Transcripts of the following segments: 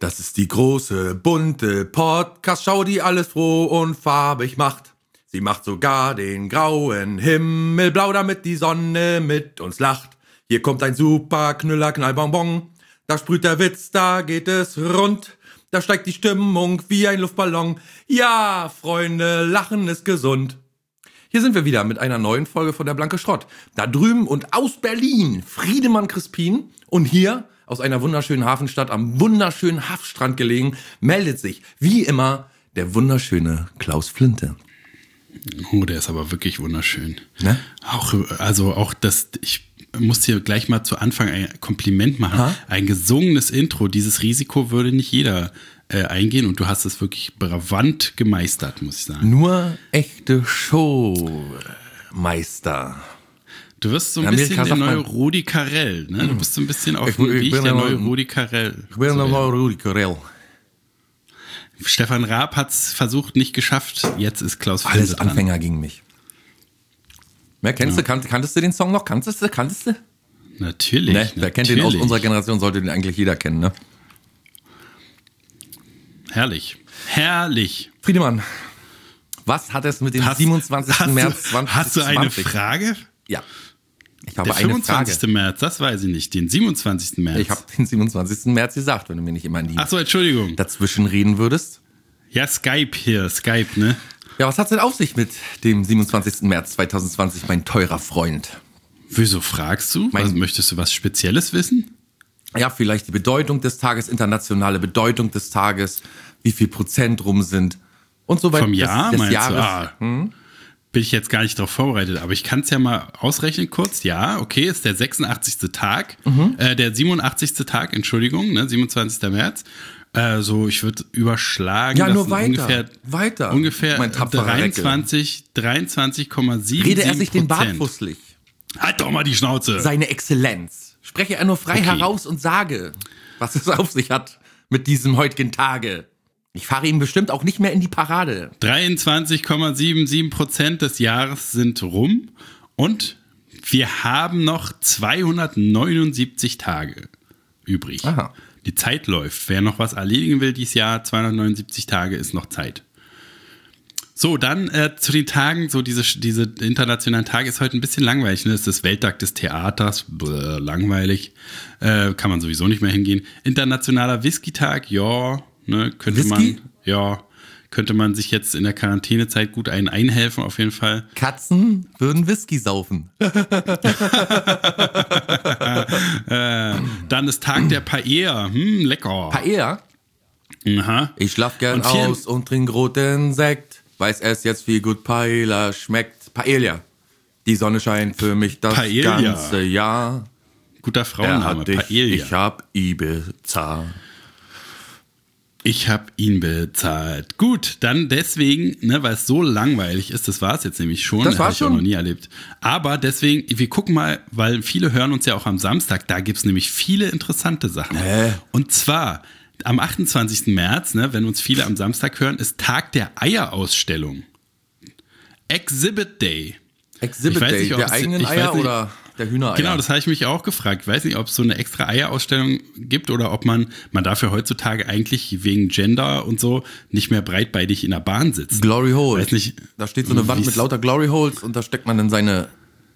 Das ist die große, bunte Podcast-Schau, die alles froh und farbig macht. Sie macht sogar den grauen Himmel blau, damit die Sonne mit uns lacht. Hier kommt ein super Knüller, Knallbonbon. Da sprüht der Witz, da geht es rund. Da steigt die Stimmung wie ein Luftballon. Ja, Freunde, Lachen ist gesund. Hier sind wir wieder mit einer neuen Folge von der Blanke Schrott. Da drüben und aus Berlin, Friedemann Crispin. Und hier, aus einer wunderschönen Hafenstadt am wunderschönen Haffstrand gelegen, meldet sich, wie immer, der wunderschöne Klaus Flinte. Oh, der ist aber wirklich wunderschön. Ne? Ich muss dir gleich mal zu Anfang ein Kompliment machen. Ha? Ein gesungenes Intro, dieses Risiko würde nicht jeder eingehen und du hast es wirklich bravant gemeistert, muss ich sagen. Nur echte Showmeister. Du wirst so ein bisschen der neue Rudi Carrell, ne? Du bist so ein bisschen auf dem Weg der neue Rudi Carrell. Ich bin der neue Rudi Carrell. Stefan Raab hat es versucht, nicht geschafft. Jetzt ist Klaus Flinte Alles dran. Anfänger gegen mich. Mehr kennst du? Kanntest du den Song noch? Kanntest du? Natürlich. Ne, wer kennt den aus unserer Generation, sollte den eigentlich jeder kennen, ne? Herrlich. Friedemann, was hat es mit dem 27. März 2020? Hast du eine Frage? Ja. Ich habe Der eine 25. Frage. März, das weiß ich nicht. Den 27. März. Ich habe den 27. März gesagt, wenn du mir nicht immer in die Ach so, Entschuldigung. dazwischen reden würdest. Ja, Skype, ne? Ja, was hat's denn auf sich mit dem 27. März 2020, mein teurer Freund? Wieso fragst du? Möchtest du was Spezielles wissen? Ja, vielleicht die Bedeutung des Tages, internationale Bedeutung des Tages, wie viel Prozent rum sind und so weiter. Vom Jahr, des meinst Jahres. du? Bin ich jetzt gar nicht darauf vorbereitet, aber ich kann es ja mal ausrechnen kurz. Ja, okay, ist der 86. Tag, der 87. Tag, Entschuldigung, ne, 27. März. Ich würde überschlagen, Ja, das nur sind weiter. ungefähr Mein tapferer Recke. 23,7%. Rede er sich den Bart fusselig. Halt doch mal die Schnauze. Seine Exzellenz. Spreche er nur frei heraus und sage, was es auf sich hat mit diesem heutigen Tage. Ich fahre ihm bestimmt auch nicht mehr in die Parade. 23,77% des Jahres sind rum und wir haben noch 279 Tage übrig. Aha. Die Zeit läuft. Wer noch was erledigen will dieses Jahr, 279 Tage ist noch Zeit. So, dann zu den Tagen, so diese internationalen Tage ist heute ein bisschen langweilig. Ne? Es ist Welttag des Theaters, langweilig. Kann man sowieso nicht mehr hingehen. Internationaler Whisky-Tag, ja, ne, könnte man sich jetzt in der Quarantänezeit gut einhelfen, auf jeden Fall. Katzen würden Whisky saufen. Dann ist Tag der Paella, lecker. Paella? Aha. Ich schlaf gern aus und trink roten Sekt. Weiß erst jetzt, wie gut Paella schmeckt. Paella. Die Sonne scheint für mich das ganze Jahr. Guter Frauenname, Paella. Ich hab Ibiza. Ich habe ihn bezahlt. Gut, dann deswegen, ne, weil es so langweilig ist, das war es jetzt nämlich schon. Das war ich auch noch nie erlebt. Aber deswegen, wir gucken mal, weil viele hören uns ja auch am Samstag, da gibt's nämlich viele interessante Sachen. Und zwar am 28. März, ne, wenn uns viele am Samstag hören, ist Tag der Eierausstellung. Exhibit Day. Exhibit Day, der eigenen Eier oder der Hühnereier? Genau, das habe ich mich auch gefragt. Ich weiß nicht, ob es so eine extra Eierausstellung gibt oder ob man darf ja heutzutage eigentlich wegen Gender und so nicht mehr breitbeinig in der Bahn sitzen. Glory Hole. Weiß nicht, da steht so eine Wand mit lauter Glory Holes und da steckt man dann seine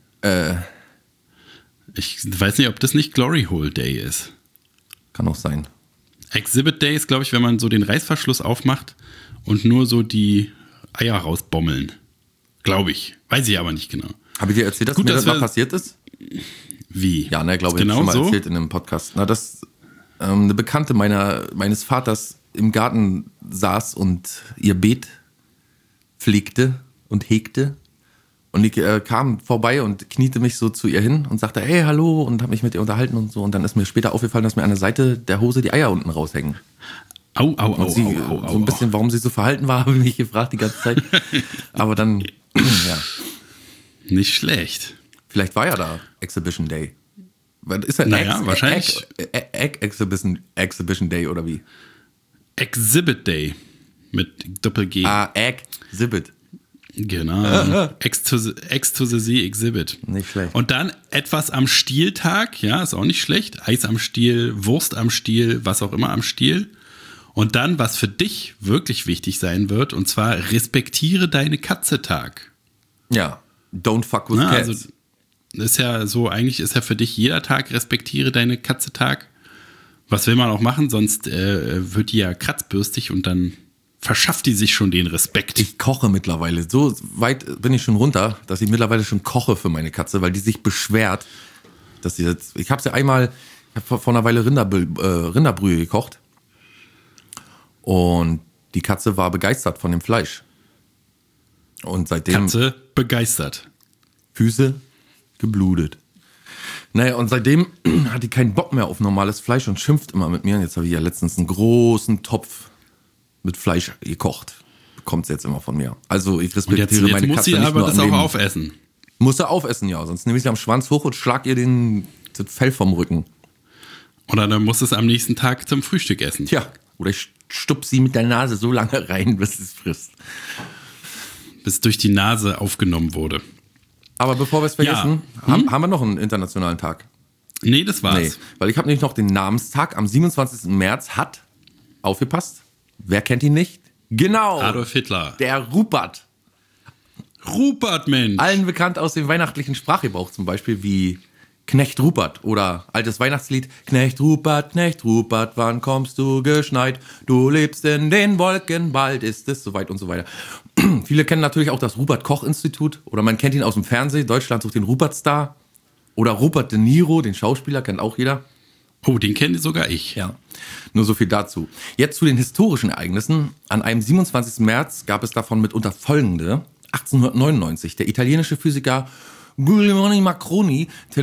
Ich weiß nicht, ob das nicht Glory Hole Day ist. Kann auch sein. Exhibit Day ist, glaube ich, wenn man so den Reißverschluss aufmacht und nur so die Eier rausbommeln. Glaube ich. Weiß ich aber nicht genau. Habe ich dir erzählt, dass mir das mal passiert ist? Wie? Ja, ne, glaube ich, genau schon mal so? erzählt in einem Podcast. Na, dass eine Bekannte meines Vaters im Garten saß und ihr Beet pflegte und hegte. Und ich kam vorbei und kniete mich so zu ihr hin und sagte, hey, hallo, und habe mich mit ihr unterhalten und so. Und dann ist mir später aufgefallen, dass mir an der Seite der Hose die Eier unten raushängen. So ein bisschen, warum sie so verhalten war, habe ich mich gefragt die ganze Zeit. Aber dann, ja. Nicht schlecht. Vielleicht war ja da Exhibition Day. Ist das wahrscheinlich. Exhibition Day oder wie? Exhibit Day mit Doppel-G. Exhibit. Genau. X to the Z Exhibit. Nicht schlecht. Und dann etwas am Stieltag, ja, ist auch nicht schlecht. Eis am Stiel, Wurst am Stiel, was auch immer am Stiel. Und dann, was für dich wirklich wichtig sein wird, und zwar respektiere deine Katze-Tag. Ja, don't fuck with cats. Also ist ja so, eigentlich ist ja für dich jeder Tag respektiere deine Katze-Tag. Was will man auch machen, sonst wird die ja kratzbürstig und dann verschafft die sich schon den Respekt. Ich koche mittlerweile. So weit bin ich schon runter, dass ich mittlerweile schon koche für meine Katze, weil die sich beschwert, dass sie jetzt. Ich habe sie einmal vor einer Weile Rinderbrühe gekocht und die Katze war begeistert von dem Fleisch. Und seitdem. Katze begeistert. Füße geblutet. Naja, und seitdem hat die keinen Bock mehr auf normales Fleisch und schimpft immer mit mir. Und jetzt habe ich ja letztens einen großen Topf mit Fleisch gekocht. Bekommt sie jetzt immer von mir. Also ich respektiere meine muss Katze sie nicht aber nur das an auch dem, aufessen. Muss sie aufessen, ja. Sonst nehme ich sie am Schwanz hoch und schlag ihr das Fell vom Rücken. Oder dann muss es am nächsten Tag zum Frühstück essen. Tja, oder ich stupse sie mit der Nase so lange rein, bis es frisst. Bis durch die Nase aufgenommen wurde. Aber bevor wir es vergessen, haben wir noch einen internationalen Tag. Nee, das war's. Nee, weil ich habe nämlich noch den Namenstag. Am 27. März hat, aufgepasst, wer kennt ihn nicht? Genau, Adolf Hitler. der Rupert. Rupert, Mensch. Allen bekannt aus dem weihnachtlichen Sprachgebrauch, zum Beispiel wie Knecht Rupert oder altes Weihnachtslied. Knecht Rupert, wann kommst du geschneit? Du lebst in den Wolken, bald ist es soweit und so weiter. Viele kennen natürlich auch das Rupert-Koch-Institut oder man kennt ihn aus dem Fernsehen. Deutschland sucht den Rupert-Star. Oder Robert De Niro, den Schauspieler, kennt auch jeder. Oh, den kenne sogar ich. Ja, nur so viel dazu. Jetzt zu den historischen Ereignissen. An einem 27. März gab es davon mitunter folgende. 1899, der italienische Physiker Guglielmo Marconi,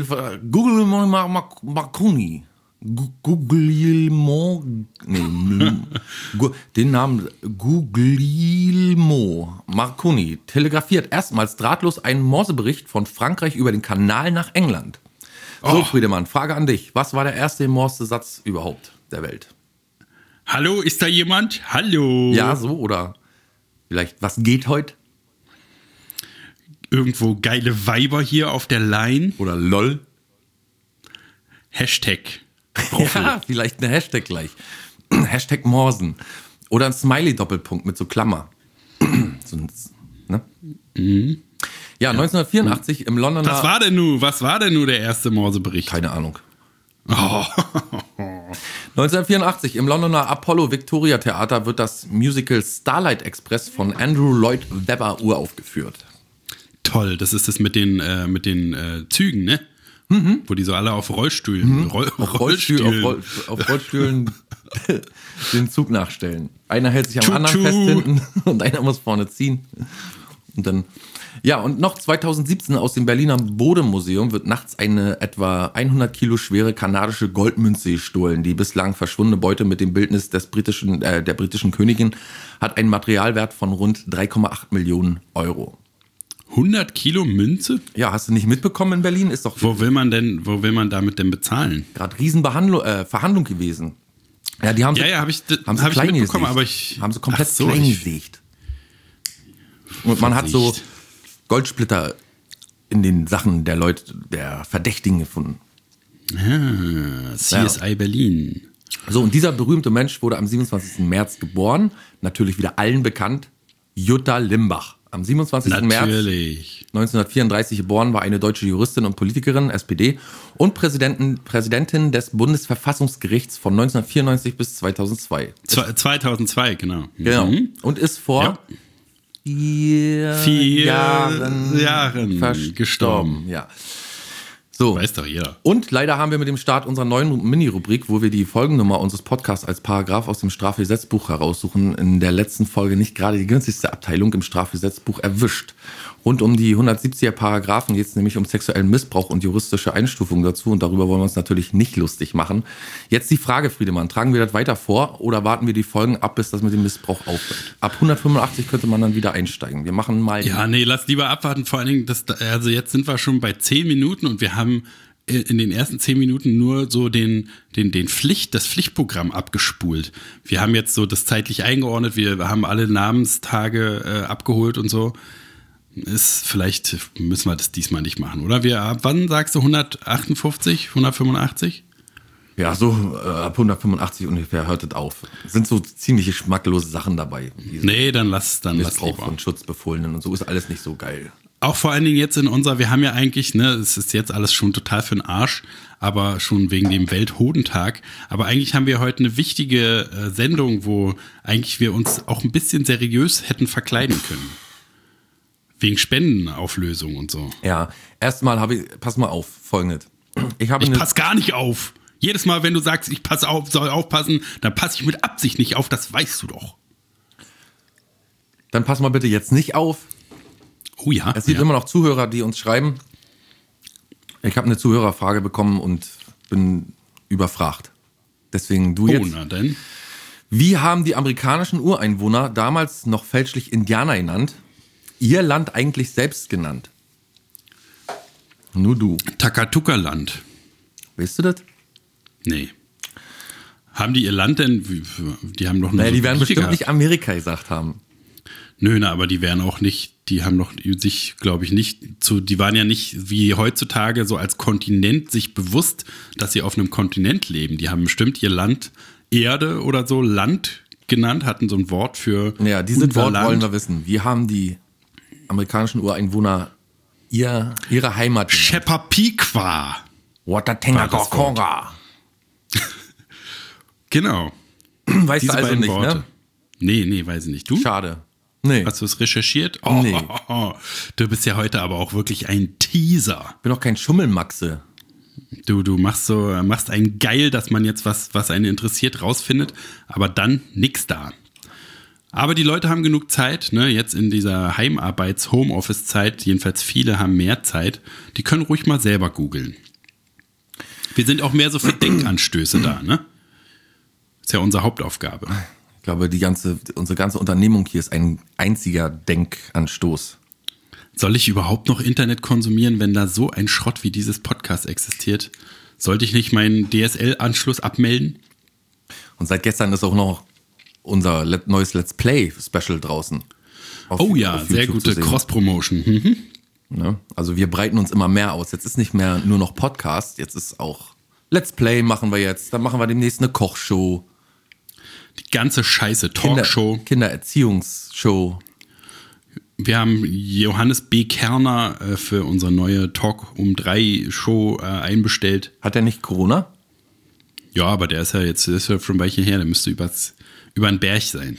den Namen Guglielmo Marconi telegrafiert erstmals drahtlos einen Morsebericht von Frankreich über den Kanal nach England. So, Friedemann, Frage an dich. Was war der erste Morsesatz überhaupt der Welt? Hallo, ist da jemand? Hallo. Ja, so, oder vielleicht, was geht heute? Irgendwo geile Weiber hier auf der Line. Oder LOL? Hashtag. Ja, vielleicht eine Hashtag gleich. Hashtag Morsen. Oder ein Smiley-Doppelpunkt mit so Klammer. So, ne? Mhm. Ja, 1984 im Londoner... Was war denn nun der erste Morsebericht? Keine Ahnung. Oh. 1984 im Londoner Apollo Victoria Theater wird das Musical Starlight Express von Andrew Lloyd Webber uraufgeführt. Toll, das ist das mit den Zügen, ne? Mhm. Wo die so alle auf Rollstühlen, Auf Rollstühlen den Zug nachstellen. Einer hält sich am anderen fest hinten und einer muss vorne ziehen. Und dann, ja, und noch 2017 aus dem Berliner Bode-Museum wird nachts eine etwa 100 Kilo schwere kanadische Goldmünze gestohlen. Die bislang verschwundene Beute mit dem Bildnis der britischen Königin hat einen Materialwert von rund 3,8 Millionen Euro. 100 Kilo Münze? Ja, hast du nicht mitbekommen in Berlin? Ist doch. Wo will man damit denn bezahlen? Gerade Verhandlung gewesen. Ja, die haben sie, habe ich klein mitbekommen, gesägt. aber ich haben sie komplett klein gesägt. Und man hat so Goldsplitter in den Sachen der Leute, der Verdächtigen gefunden. CSI Berlin. So, und dieser berühmte Mensch wurde am 27. März geboren. Natürlich wieder allen bekannt. Jutta Limbach. Am 27. März 1934 geboren, war eine deutsche Juristin und Politikerin, SPD, und Präsidentin des Bundesverfassungsgerichts von 1994 bis 2002. 2002, genau. Genau. Und ist vor 4 Jahren gestorben. Ja. So. Weiß doch jeder. Und leider haben wir mit dem Start unserer neuen Mini-Rubrik, wo wir die Folgennummer unseres Podcasts als Paragraph aus dem Strafgesetzbuch heraussuchen, in der letzten Folge nicht gerade die günstigste Abteilung im Strafgesetzbuch erwischt. Rund um die 170er Paragraphen geht es nämlich um sexuellen Missbrauch und juristische Einstufungen dazu, und darüber wollen wir uns natürlich nicht lustig machen. Jetzt die Frage, Friedemann, tragen wir das weiter vor oder warten wir die Folgen ab, bis das mit dem Missbrauch aufhört? Ab 185 könnte man dann wieder einsteigen. Wir machen mal... Ja, nee, lass lieber abwarten. Vor allen Dingen, also jetzt sind wir schon bei 10 Minuten und wir haben in den ersten 10 Minuten nur so das Pflichtprogramm abgespult. Wir haben jetzt so das zeitlich eingeordnet, wir haben alle Namenstage abgeholt und so. Vielleicht müssen wir das diesmal nicht machen, oder? Wann sagst du 158, 185? Ja, so ab 185 ungefähr hört es auf. Sind so ziemlich geschmacklose Sachen dabei. Nee, dann lass Missbrauch lieber. von Schutzbefohlenen und so ist alles nicht so geil. Auch vor allen Dingen jetzt wir haben ja eigentlich, ne, es ist jetzt alles schon total für den Arsch, aber schon wegen dem Welthodentag. Aber eigentlich haben wir heute eine wichtige Sendung, wo eigentlich wir uns auch ein bisschen seriös hätten verkleiden können. Wegen Spendenauflösung und so. Ja, erstmal pass mal auf, Folgendes. Ich pass gar nicht auf. Jedes Mal, wenn du sagst, ich passe auf, soll aufpassen, dann passe ich mit Absicht nicht auf, das weißt du doch. Dann pass mal bitte jetzt nicht auf. Oh ja. Es gibt immer noch Zuhörer, die uns schreiben. Ich habe eine Zuhörerfrage bekommen und bin überfragt. Deswegen du jetzt. Na denn. Wie haben die amerikanischen Ureinwohner, damals noch fälschlich Indianer genannt, ihr Land eigentlich selbst genannt? Nur du. Takatuka-Land. Weißt du das? Nee. Haben die ihr Land denn? Die haben doch nur. Naja, die werden bestimmt gehabt. nicht Amerika gesagt haben. Nö, aber die wären auch nicht, die haben doch sich, glaube ich, die waren ja nicht wie heutzutage so als Kontinent sich bewusst, dass sie auf einem Kontinent leben. Die haben bestimmt ihr Land Erde oder so Land genannt, hatten so ein Wort für. Ja, dieses Wort wollen wir wissen. Wie haben die amerikanischen Ureinwohner ihre Heimat genannt? Chesapeake. Watatengakonga. Genau. Weißt Diese du also beiden nicht, Worte. ne? Nee, weiß ich nicht. Du? Schade. Nee. Hast du es recherchiert? Nee. Du bist ja heute aber auch wirklich ein Teaser. Ich bin doch kein Schummelmaxe. Du machst einen geil, dass man jetzt was einen interessiert, rausfindet, aber dann nix da. Aber die Leute haben genug Zeit, ne, jetzt in dieser Heimarbeits-Homeoffice-Zeit, jedenfalls viele haben mehr Zeit, die können ruhig mal selber googeln. Wir sind auch mehr so für Denkanstöße da, ne? Ist ja unsere Hauptaufgabe. Ich glaube, unsere ganze Unternehmung hier ist ein einziger Denkanstoß. Soll ich überhaupt noch Internet konsumieren, wenn da so ein Schrott wie dieses Podcast existiert? Sollte ich nicht meinen DSL-Anschluss abmelden? Und seit gestern ist auch noch unser neues Let's Play-Special draußen. Oh ja, sehr gute Cross-Promotion. Mhm. Ne? Also wir breiten uns immer mehr aus. Jetzt ist nicht mehr nur noch Podcast, jetzt ist auch Let's Play machen wir jetzt. Dann machen wir demnächst eine Kochshow. Die ganze Scheiße, Talkshow. Kindererziehungsshow. Wir haben Johannes B. Kerner für unsere neue Talk um 3 Show einbestellt. Hat er nicht Corona? Ja, aber der ist ja schon ein Weilchen her. Der müsste über einen Berg sein.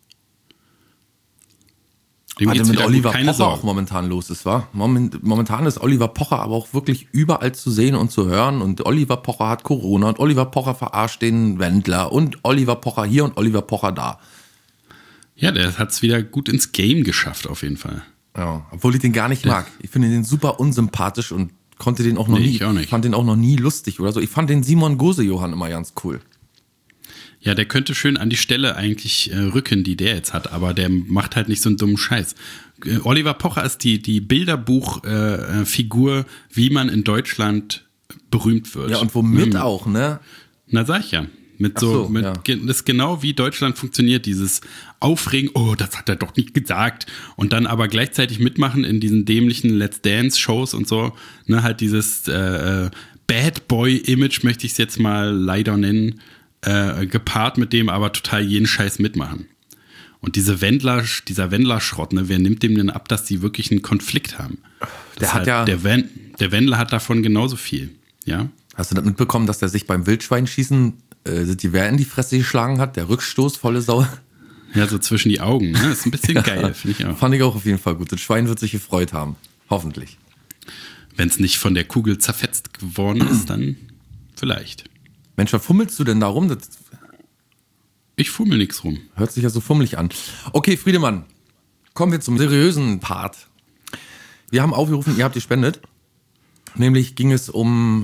Was mit Oliver Pocher auch momentan los ist, wa? Momentan ist Oliver Pocher aber auch wirklich überall zu sehen und zu hören. Und Oliver Pocher hat Corona und Oliver Pocher verarscht den Wendler und Oliver Pocher hier und Oliver Pocher da. Ja, der hat es wieder gut ins Game geschafft, auf jeden Fall. Ja, obwohl ich den gar nicht mag. Ich finde den super unsympathisch und konnte den auch noch nie. Ich auch nicht. Fand den auch noch nie lustig oder so. Ich fand den Simon Gose-Johann immer ganz cool. Ja, der könnte schön an die Stelle eigentlich rücken, die der jetzt hat, aber der macht halt nicht so einen dummen Scheiß. Oliver Pocher ist die Bilderbuch-Figur, wie man in Deutschland berühmt wird. Ja, und womit auch, ne? Na, sag ich ja. Das ist genau wie Deutschland funktioniert, dieses Aufregen, oh, das hat er doch nicht gesagt. Und dann aber gleichzeitig mitmachen in diesen dämlichen Let's Dance-Shows und so. Ne, halt dieses Bad Boy-Image, möchte ich es jetzt mal leider nennen, gepaart mit dem aber total jeden Scheiß mitmachen. Und dieser Wendler-Schrott, ne, wer nimmt dem denn ab, dass die wirklich einen Konflikt haben? Der Wendler hat davon genauso viel, ja. Hast du das mitbekommen, dass der sich beim Wildschweinschießen die Wehr in die Fresse geschlagen hat? Der Rückstoß, volle Sau. Ja, so zwischen die Augen, ne? Ist ein bisschen geil, finde ich auch. Fand ich auch auf jeden Fall gut. Das Schwein wird sich gefreut haben. Hoffentlich. Wenn es nicht von der Kugel zerfetzt geworden ist, dann vielleicht. Mensch, was fummelst du denn da rum? Das ich fummel nix rum. Hört sich ja so fummelig an. Okay, Friedemann, kommen wir zum seriösen Part. Wir haben aufgerufen, ihr habt gespendet. Nämlich ging es um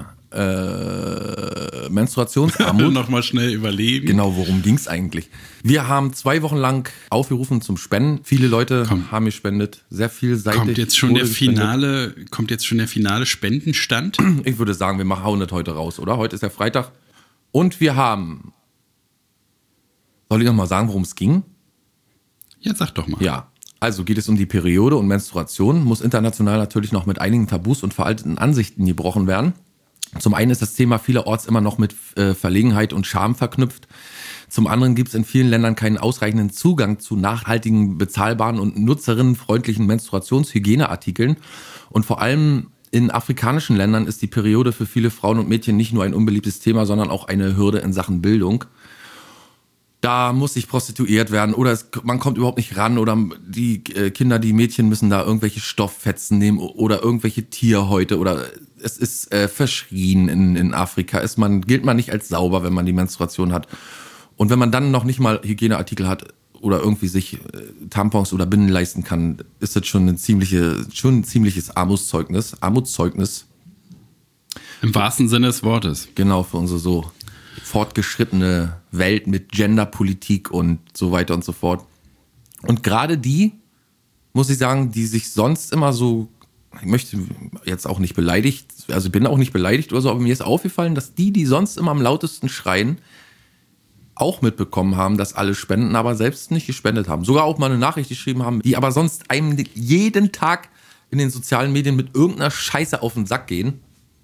Menstruationsarmut. Nochmal schnell überlegen. Genau, worum ging es eigentlich? Wir haben 2 Wochen lang aufgerufen zum Spenden. Viele Leute haben gespendet. Sehr vielseitig. Kommt jetzt schon der finale Spendenstand? Ich würde sagen, wir hauen das heute raus, oder? Heute ist ja Freitag. Und wir haben... Soll ich noch mal sagen, worum es ging? Ja, sag doch mal. Ja, also geht es um die Periode und Menstruation. Muss international natürlich noch mit einigen Tabus und veralteten Ansichten gebrochen werden. Zum einen ist das Thema vielerorts immer noch mit Verlegenheit und Scham verknüpft. Zum anderen gibt es in vielen Ländern keinen ausreichenden Zugang zu nachhaltigen, bezahlbaren und nutzerinnenfreundlichen Menstruationshygieneartikeln. Und vor allem in afrikanischen Ländern ist die Periode für viele Frauen und Mädchen nicht nur ein unbeliebtes Thema, sondern auch eine Hürde in Sachen Bildung. Da muss sich prostituiert werden oder man kommt überhaupt nicht ran oder die Kinder, die Mädchen müssen da irgendwelche Stofffetzen nehmen oder irgendwelche Tierhäute oder es ist verschrien in Afrika. Gilt man nicht als sauber, wenn man die Menstruation hat. Und wenn man dann noch nicht mal Hygieneartikel hat oder irgendwie sich Tampons oder Binden leisten kann, ist das schon ein ziemliches Armutszeugnis. Im wahrsten Sinne des Wortes. Genau, für unsere so fortgeschrittene Welt mit Genderpolitik und so weiter und so fort. Und gerade die, muss ich sagen, die sich sonst immer so, ich möchte jetzt auch nicht beleidigt, also bin auch nicht beleidigt oder so, aber mir ist aufgefallen, dass die sonst immer am lautesten schreien, auch mitbekommen haben, dass alle spenden, aber selbst nicht gespendet haben. Sogar auch mal eine Nachricht geschrieben haben, die aber sonst einem jeden Tag in den sozialen Medien mit irgendeiner Scheiße auf den Sack gehen.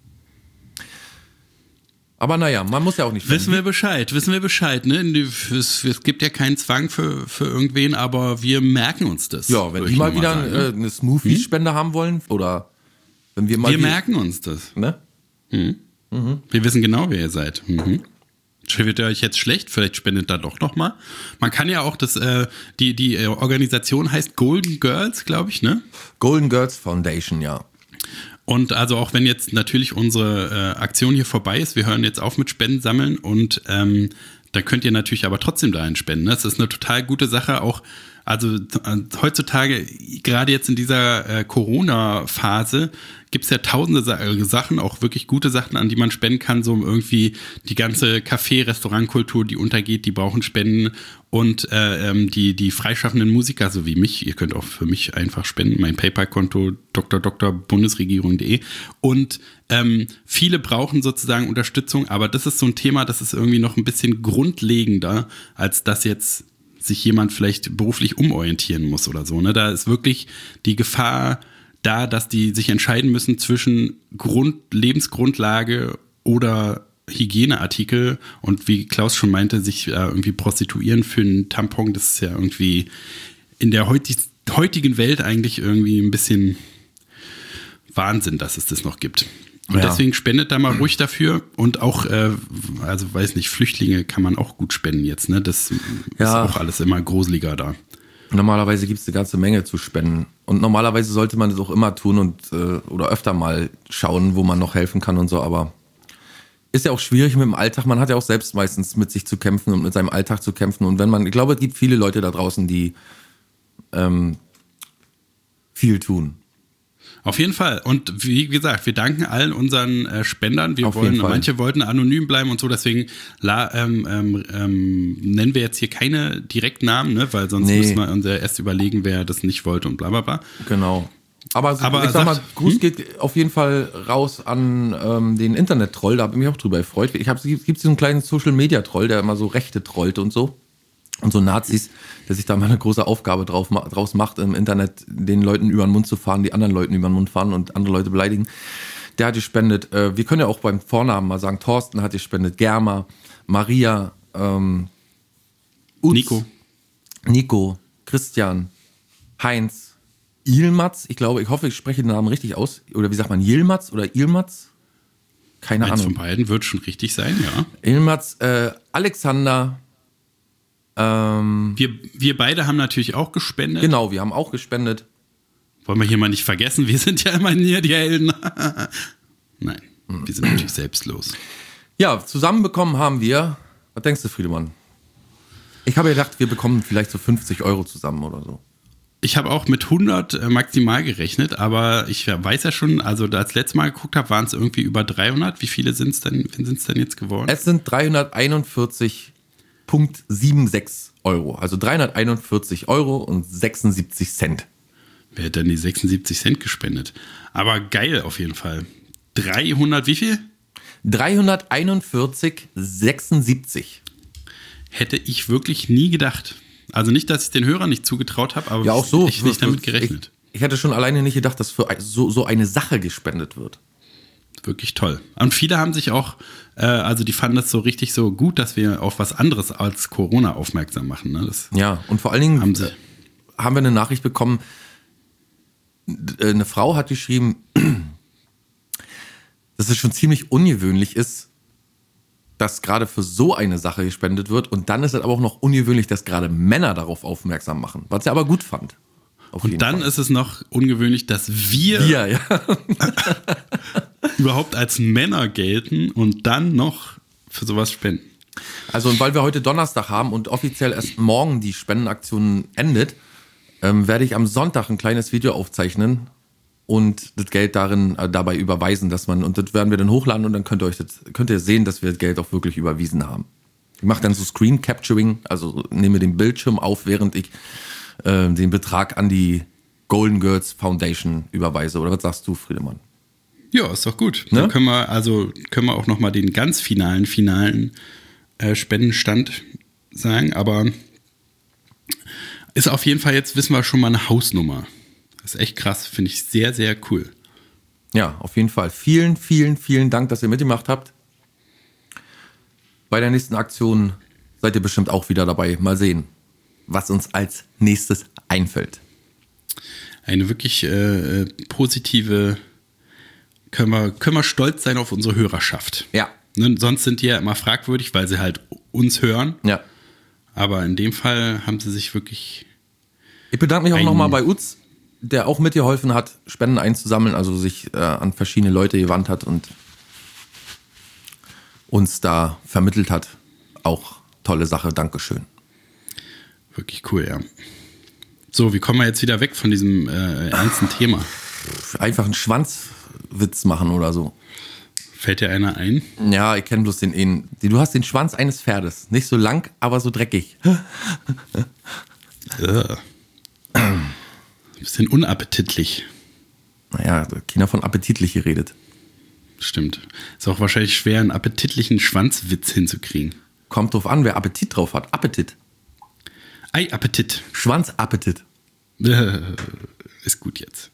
Aber naja, man muss ja auch nicht spenden. Wissen wir Bescheid, ne? Es gibt ja keinen Zwang für irgendwen, aber wir merken uns das. Ja, wenn die mal wieder eine Smoothie-Spende haben wollen oder wenn wir mal... Wir merken uns das. Ne? Mhm. Wir wissen genau, wer ihr seid. Wird ihr euch jetzt schlecht? Vielleicht spendet da doch noch mal. Man kann ja auch die Organisation heißt Golden Girls, glaube ich, ne? Golden Girls Foundation, ja. Und also auch wenn jetzt natürlich unsere Aktion hier vorbei ist, wir hören jetzt auf mit Spenden sammeln und da könnt ihr natürlich aber trotzdem dahin spenden. Das ist eine total gute Sache, auch also heutzutage, gerade jetzt in dieser Corona-Phase, gibt es ja tausende Sachen, auch wirklich gute Sachen, an die man spenden kann, so irgendwie die ganze Café-Restaurantkultur, die untergeht, die brauchen Spenden und die freischaffenden Musiker, so wie mich, ihr könnt auch für mich einfach spenden, mein PayPal-Konto dr.bundesregierung.de und viele brauchen sozusagen Unterstützung, aber das ist so ein Thema, das ist irgendwie noch ein bisschen grundlegender, als dass jetzt sich jemand vielleicht beruflich umorientieren muss oder so. Ne? Da ist wirklich die Gefahr da, dass die sich entscheiden müssen zwischen Lebensgrundlage oder Hygieneartikel und wie Klaus schon meinte, sich irgendwie prostituieren für einen Tampon, das ist ja irgendwie in der heutigen Welt eigentlich irgendwie ein bisschen Wahnsinn, dass es das noch gibt. Und deswegen spendet da mal ruhig dafür und auch, also weiß nicht, Flüchtlinge kann man auch gut spenden jetzt, ne? Das ist auch alles immer gruseliger da. Normalerweise gibt es eine ganze Menge zu spenden. Und normalerweise sollte man das auch immer tun und oder öfter mal schauen, wo man noch helfen kann und so, aber ist ja auch schwierig mit dem Alltag. Man hat ja auch selbst meistens mit sich zu kämpfen und mit seinem Alltag zu kämpfen. Und ich glaube, es gibt viele Leute da draußen, die viel tun. Auf jeden Fall. Und wie gesagt, wir danken allen unseren Spendern. Manche wollten anonym bleiben und so, deswegen nennen wir jetzt hier keine Direktnamen, ne? Weil sonst müssen wir uns ja erst überlegen, wer das nicht wollte und bla bla bla. Genau. Aber ich sag mal, Gruß geht auf jeden Fall raus an den Internet-Troll, da habe ich mich auch drüber gefreut. Es gibt so einen kleinen Social-Media-Troll, der immer so Rechte trollt und so. Und so Nazis, der sich da mal eine große Aufgabe draus macht, im Internet den Leuten über den Mund zu fahren, die anderen Leuten über den Mund fahren und andere Leute beleidigen. Der hat gespendet, wir können ja auch beim Vornamen mal sagen, Thorsten hat gespendet, Germa, Maria, Utz, Nico, Christian, Heinz, Ilmatz, ich hoffe, ich spreche den Namen richtig aus. Oder wie sagt man, Yilmaz oder Ilmatz? Keine Ahnung. Eins von beiden wird schon richtig sein, ja. Ilmatz, Alexander, wir beide haben natürlich auch gespendet. Genau, wir haben auch gespendet. Wollen wir hier mal nicht vergessen, wir sind ja immer hier die Helden. Nein, wir sind natürlich selbstlos. Ja, zusammenbekommen haben wir, was denkst du, Friedemann? Ich habe gedacht, wir bekommen vielleicht so 50 € zusammen oder so. Ich habe auch mit 100 maximal gerechnet, aber ich weiß ja schon, also da als letztes Mal geguckt habe, waren es irgendwie über 300. Wie viele sind es denn jetzt geworden? Es sind 341,76 €. Also 341,76 €. Wer hat denn die 76 Cent gespendet? Aber geil auf jeden Fall. 300, wie viel? 341,76. Hätte ich wirklich nie gedacht. Also nicht, dass ich den Hörern nicht zugetraut habe, aber ja, auch so, ich nicht damit gerechnet. Ich hätte schon alleine nicht gedacht, dass für so eine Sache gespendet wird. Wirklich toll. Und viele haben sich auch, also die fanden das so richtig so gut, dass wir auf was anderes als Corona aufmerksam machen. Ne? Ja, und vor allen Dingen haben wir eine Nachricht bekommen, eine Frau hat geschrieben, dass es schon ziemlich ungewöhnlich ist, dass gerade für so eine Sache gespendet wird. Und dann ist es aber auch noch ungewöhnlich, dass gerade Männer darauf aufmerksam machen. Was ich aber gut fand. Und dann ist es noch ungewöhnlich, dass wir ja. überhaupt als Männer gelten und dann noch für sowas spenden. Also, und weil wir heute Donnerstag haben und offiziell erst morgen die Spendenaktion endet, werde ich am Sonntag ein kleines Video aufzeichnen und das Geld dabei überweisen, und das werden wir dann hochladen und dann könnt ihr sehen, dass wir das Geld auch wirklich überwiesen haben. Ich mache dann so Screen Capturing, also nehme den Bildschirm auf, während ich den Betrag an die Golden Girls Foundation überweise. Oder was sagst du, Friedemann? Ja, ist doch gut. Ne? Dann können wir auch nochmal den ganz finalen Spendenstand sagen, aber ist auf jeden Fall, jetzt wissen wir schon mal eine Hausnummer. Das ist echt krass, finde ich sehr, sehr cool. Ja, auf jeden Fall. Vielen, vielen, vielen Dank, dass ihr mitgemacht habt. Bei der nächsten Aktion seid ihr bestimmt auch wieder dabei. Mal sehen, was uns als nächstes einfällt. Eine wirklich positive, können wir stolz sein auf unsere Hörerschaft. Ja. Ne, sonst sind die ja immer fragwürdig, weil sie halt uns hören. Ja. Aber in dem Fall haben sie sich wirklich... Ich bedanke mich auch nochmal bei Utz, der auch mitgeholfen hat, Spenden einzusammeln, also sich an verschiedene Leute gewandt hat und uns da vermittelt hat. Auch tolle Sache, Dankeschön. Wirklich cool, ja. So, wie kommen wir jetzt wieder weg von diesem ernsten Thema? Einfach einen Schwanzwitz machen oder so. Fällt dir einer ein? Ja, ich kenne bloß den einen. Du hast den Schwanz eines Pferdes. Nicht so lang, aber so dreckig. Ein bisschen unappetitlich. Naja, keiner von appetitlich geredet. Stimmt. Ist auch wahrscheinlich schwer, einen appetitlichen Schwanzwitz hinzukriegen. Kommt drauf an, wer Appetit drauf hat. Appetit. Appetit. Schwanzappetit. Ist gut jetzt.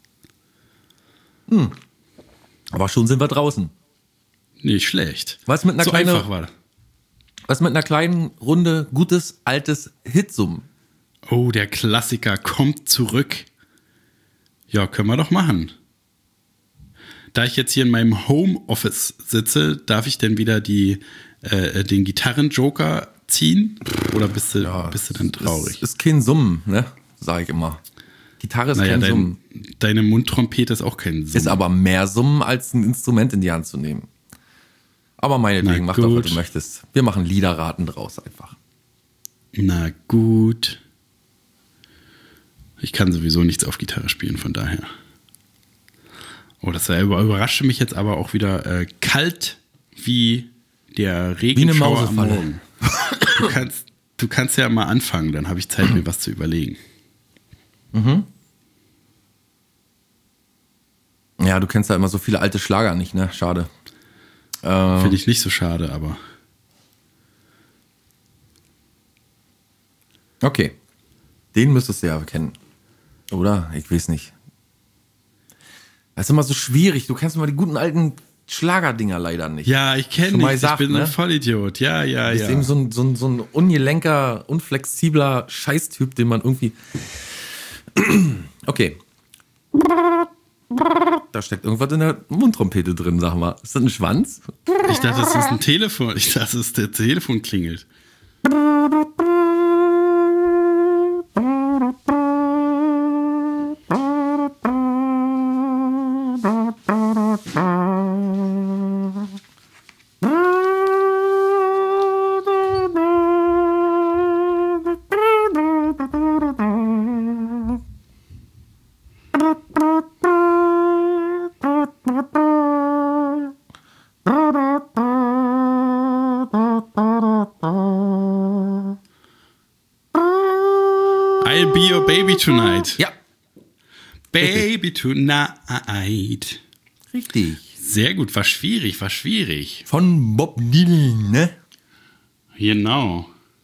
Aber schon sind wir draußen. Nicht schlecht. Was mit einer so kleinen, einfach war das. Was mit einer kleinen Runde gutes, altes Hitsum? Oh, der Klassiker kommt zurück. Ja, können wir doch machen. Da ich jetzt hier in meinem Homeoffice sitze, darf ich denn wieder den Gitarrenjoker ziehen? Oder bist du dann traurig? Ist kein Summen, ne? Sag ich immer. Gitarre ist kein Summen. Deine Mundtrompete ist auch kein Summen. Ist aber mehr Summen, als ein Instrument in die Hand zu nehmen. Aber meinetwegen, mach doch, was du möchtest. Wir machen Liederraten draus einfach. Na gut. Ich kann sowieso nichts auf Gitarre spielen, von daher. Oh, das überraschte mich jetzt aber auch wieder kalt wie der Regenschauer am Morgen. Du kannst ja mal anfangen, dann habe ich Zeit, mir was zu überlegen. Mhm. Ja, du kennst ja immer so viele alte Schlager nicht, ne? Schade. Finde ich nicht so schade, aber... Okay. Den müsstest du ja kennen. Oder? Ich weiß nicht. Das ist immer so schwierig. Du kennst immer die guten alten Schlagerdinger leider nicht. Ja, ich kenne nichts. Ich bin ein Vollidiot. Ja. Du bist eben so ein ungelenker, unflexibler Scheißtyp, den man irgendwie... Okay. Da steckt irgendwas in der Mundtrompete drin, sag mal. Ist das ein Schwanz? Ich dachte, das ist ein Telefon. Ich dachte, das Telefon klingelt. I'll be your baby tonight. Ja. Baby tonight. Richtig. Sehr gut, war schwierig. Von Bob Dylan, ne? Genau.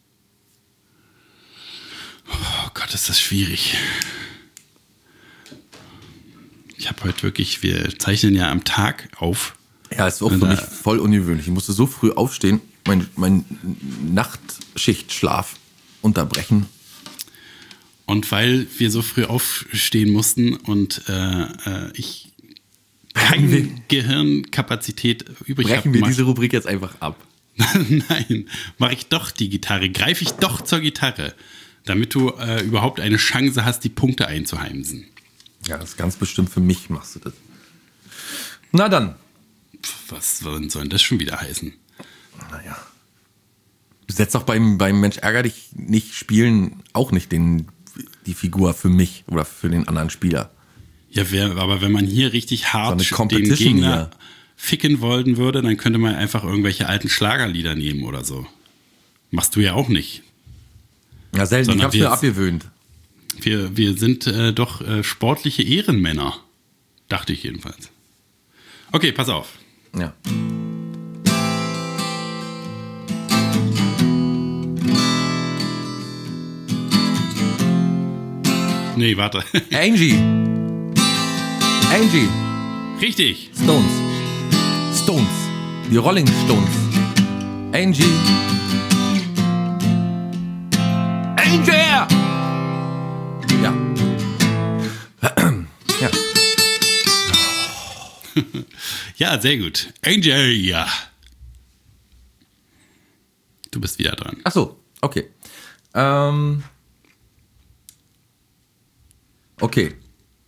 Oh Gott, ist das schwierig. Ich habe heute wirklich, wir zeichnen ja am Tag auf. Ja, ist auch für mich voll ungewöhnlich. Ich musste so früh aufstehen, mein Nachtschichtschlaf unterbrechen. Und weil wir so früh aufstehen mussten und ich keine Gehirnkapazität übrig habe. Brechen wir diese Rubrik jetzt einfach ab. Nein, mache ich doch die Gitarre, greife ich doch zur Gitarre, damit du überhaupt eine Chance hast, die Punkte einzuheimsen. Ja, das ist ganz bestimmt für mich machst du das. Na dann. Was soll denn das schon wieder heißen? Naja. Du setzt doch beim Mensch ärger dich nicht spielen auch nicht die Figur für mich oder für den anderen Spieler. Ja, aber wenn man hier richtig hart so den Gegner ficken wollen würde, dann könnte man einfach irgendwelche alten Schlagerlieder nehmen oder so. Machst du ja auch nicht. Ja, selten. Sondern ich hab's mir abgewöhnt. Wir sind doch sportliche Ehrenmänner. Dachte ich jedenfalls. Okay, pass auf. Ja. Nee, warte. Angie. Richtig. Stones. Die Rolling Stones. Angie. Ja. Ja. Ja, sehr gut. Angel, ja. Du bist wieder dran. Ach so, okay. Okay.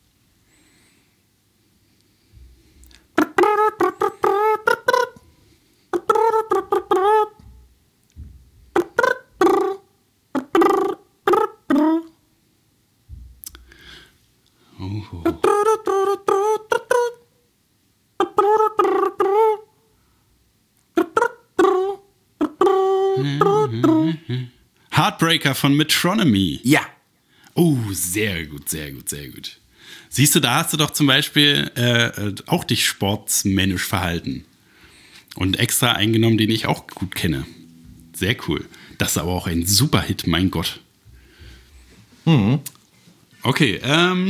Heartbreaker von Metronomy. Ja. Oh, sehr gut, sehr gut, sehr gut. Siehst du, da hast du doch zum Beispiel auch dich sportsmännisch verhalten. Und extra eingenommen, den ich auch gut kenne. Sehr cool. Das ist aber auch ein super Hit, mein Gott. Mhm. Okay,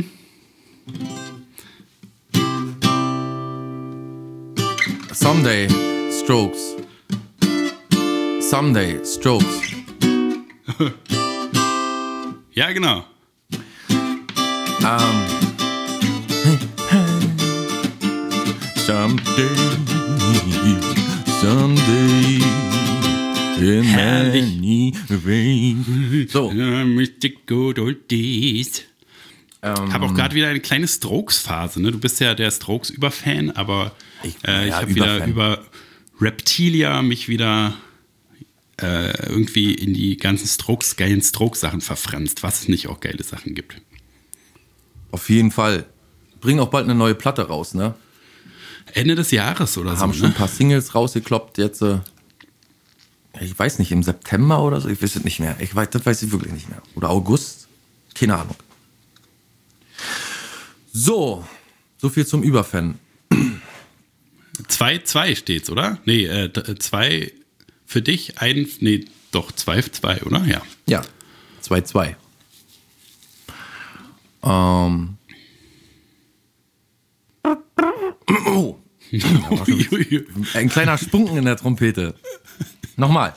Someday, Strokes. Ja, genau. Someday, in many ways. So. Mr. Good Old Days. Habe auch gerade wieder eine kleine Strokes-Phase. Ne? Du bist ja der Strokes-Überfan, aber ich habe wieder über Reptilia mich wieder irgendwie in die ganzen geilen Strokes-Sachen verfranst, was es nicht auch geile Sachen gibt. Auf jeden Fall. Bringen auch bald eine neue Platte raus, ne? Ende des Jahres oder so. Haben schon ein paar Singles rausgekloppt jetzt. Ich weiß nicht, im September oder so. Ich weiß es nicht mehr. Das weiß ich wirklich nicht mehr. Oder August. Keine Ahnung. So viel zum Überfan. 2-2 steht's, oder? Nee, 2 für dich, 2-2, oder? Ja. Ja, 2-2. Oh. Ein kleiner Spunken in der Trompete. Nochmal.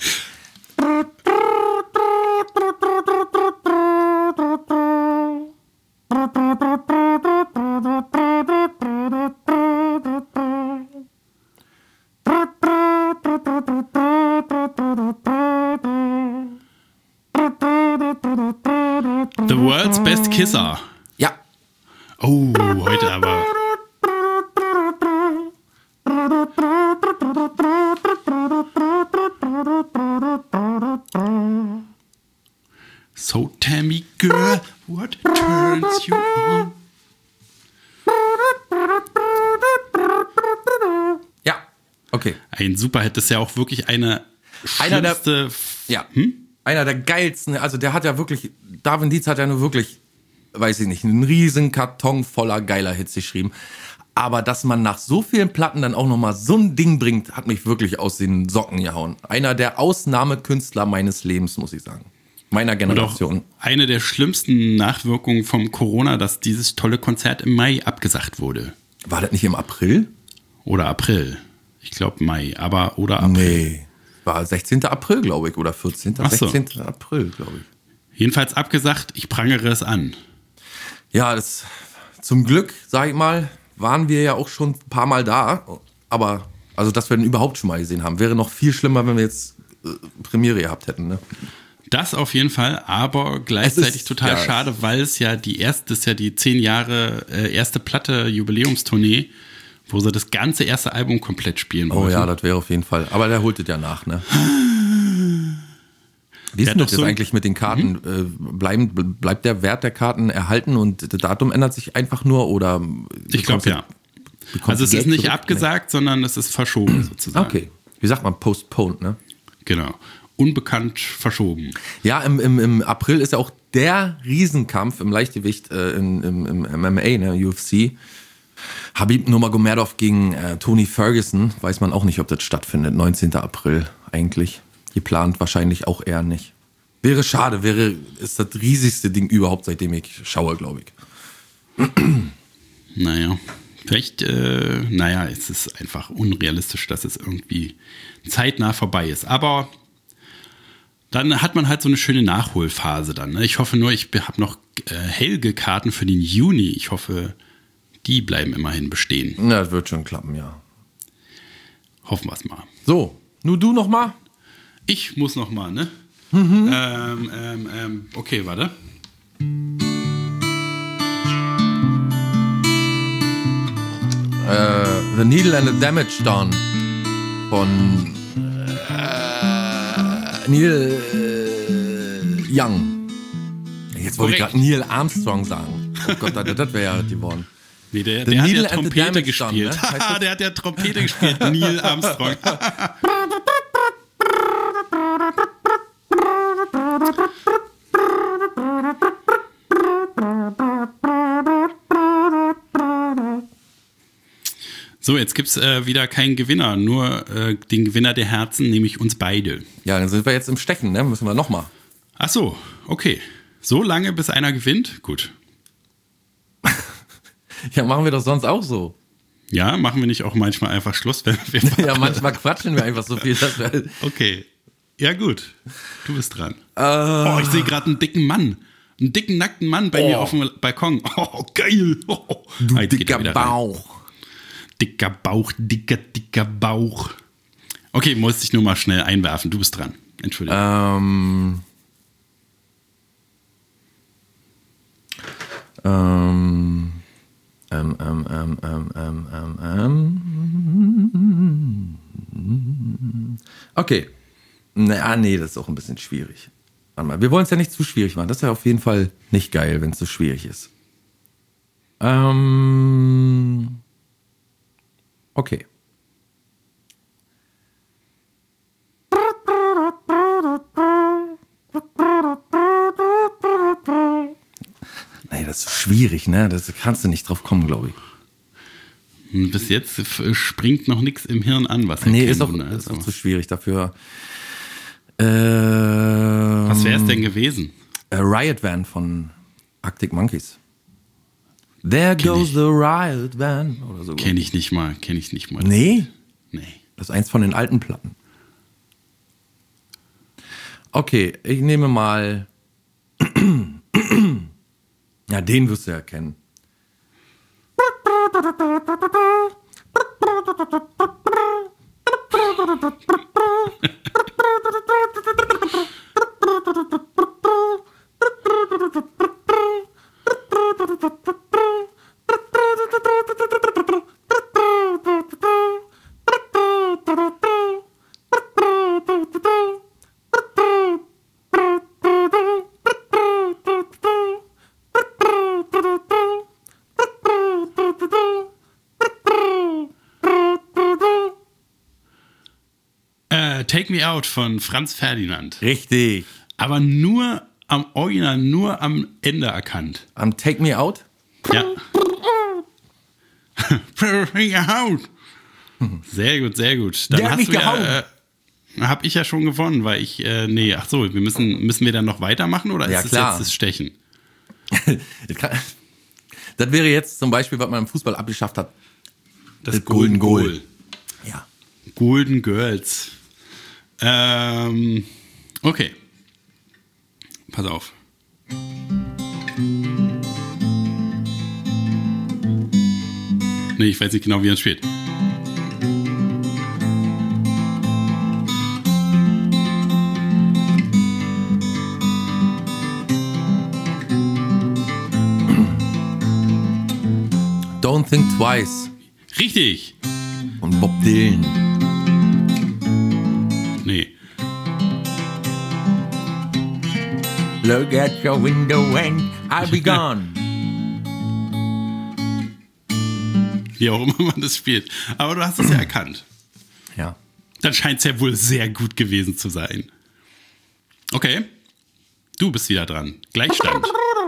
The World's Best Kisser. Ja. Oh, heute aber. So tell me, girl, what turns you on? Ja, okay. Ein Superhit, das ist ja auch wirklich einer der geilsten, also der hat ja wirklich, Darwin Dietz hat ja nur wirklich, weiß ich nicht, einen riesen Karton voller geiler Hits geschrieben. Aber dass man nach so vielen Platten dann auch nochmal so ein Ding bringt, hat mich wirklich aus den Socken gehauen. Einer der Ausnahmekünstler meines Lebens, muss ich sagen. Meiner Generation. Und auch eine der schlimmsten Nachwirkungen vom Corona, dass dieses tolle Konzert im Mai abgesagt wurde. War das nicht im April? Oder April. Ich glaube Mai, aber oder April. Nee, war 16. April, glaube ich, oder 14. Ach so. 16. April, glaube ich. Jedenfalls abgesagt, ich prangere es an. Ja, zum Glück, sag ich mal, waren wir ja auch schon ein paar Mal da. Aber, also, dass wir den überhaupt schon mal gesehen haben, wäre noch viel schlimmer, wenn wir jetzt Premiere gehabt hätten, ne? Das auf jeden Fall, aber gleichzeitig total schade, weil es ja das ist ja die 10 Jahre erste Platte Jubiläumstournee, wo sie das ganze erste Album komplett spielen wollten. Oh ja, das wäre auf jeden Fall. Aber der holt es ja nach, ne? Wie ist denn das jetzt eigentlich mit den Karten? Bleibt der Wert der Karten erhalten und das Datum ändert sich einfach nur? Oder ich glaube ja. Also es ist nicht abgesagt, sondern es ist verschoben sozusagen. Okay. Wie sagt man? Postponed, ne? Genau. Unbekannt verschoben. Ja, im April ist ja auch der Riesenkampf im Leichtgewicht im MMA, ne, UFC. Khabib Nurmagomedov gegen Tony Ferguson. Weiß man auch nicht, ob das stattfindet. 19. April eigentlich. Geplant wahrscheinlich auch eher nicht. Wäre schade, ist das riesigste Ding überhaupt, seitdem ich schaue, glaube ich. Naja, vielleicht, es ist einfach unrealistisch, dass es irgendwie zeitnah vorbei ist. Aber dann hat man halt so eine schöne Nachholphase dann. Ne? Ich hoffe nur, ich habe noch Helge-Karten für den Juni. Ich hoffe, die bleiben immerhin bestehen. Na, das wird schon klappen, ja. Hoffen wir es mal. So, nur du noch mal? Ich muss noch mal, ne? Okay, warte. The Needle and the Damage Done von Neil Young. Jetzt wollte ich gerade Neil Armstrong sagen. Oh Gott, das wäre ja geworden. Nee, der hat ja Trompete gespielt. Haha, der hat ja Trompete gespielt, Neil Armstrong. So, jetzt gibt's wieder keinen Gewinner, nur den Gewinner der Herzen, nämlich uns beide. Ja, dann sind wir jetzt im Stechen, ne? Müssen wir nochmal. Ach so, okay. So lange, bis einer gewinnt? Gut. Ja, machen wir doch sonst auch so. Ja, machen wir nicht auch manchmal einfach Schluss, wenn wir ja, manchmal quatschen wir einfach so viel. Dass wir okay. Ja, gut. Du bist dran. Oh, ich sehe gerade einen dicken Mann. Einen dicken, nackten Mann bei mir auf dem Balkon. Oh, geil. Oh. Du dicker Bauch. Dicker Bauch, dicker Bauch. Okay, muss ich nur mal schnell einwerfen. Du bist dran. Entschuldigung. Okay. Nee, das ist auch ein bisschen schwierig. Warte mal, wir wollen es ja nicht zu schwierig machen. Das ist ja auf jeden Fall nicht geil, wenn es so schwierig ist. Okay. Nee, das ist schwierig, ne? Das kannst du nicht drauf kommen, glaube ich. Bis jetzt springt noch nichts im Hirn an, was ist auch zu schwierig dafür. Was wäre es denn gewesen? Riot Van von Arctic Monkeys. There goes the Riot Van oder so. Kenn ich nicht mal. Nee? Nee. Das ist eins von den alten Platten. Okay, ich nehme mal. Ja, den wirst du ja kennen. Take Me Out von Franz Ferdinand. Richtig. Aber nur am Original, nur am Ende erkannt. Am Take Me Out? Ja. Sehr gut, sehr gut. Dann Der hat mich gehauen. Hab ich ja schon gewonnen, weil ich, müssen wir dann noch weitermachen oder ist klar. Das jetzt das Stechen? Das wäre jetzt zum Beispiel, was man im Fußball abgeschafft hat. Das Golden Goal. Ja. Golden Girls. Okay. Pass auf. Nee, ich weiß nicht genau, wie er spielt. Don't Think Twice. Richtig. Und Bob Dylan. Nee. Look at your window and I'll be gone. Wie auch immer man das spielt. Aber du hast es ja erkannt. Ja. Dann scheint es ja wohl sehr gut gewesen zu sein. Okay. Du bist wieder dran. Gleichstand.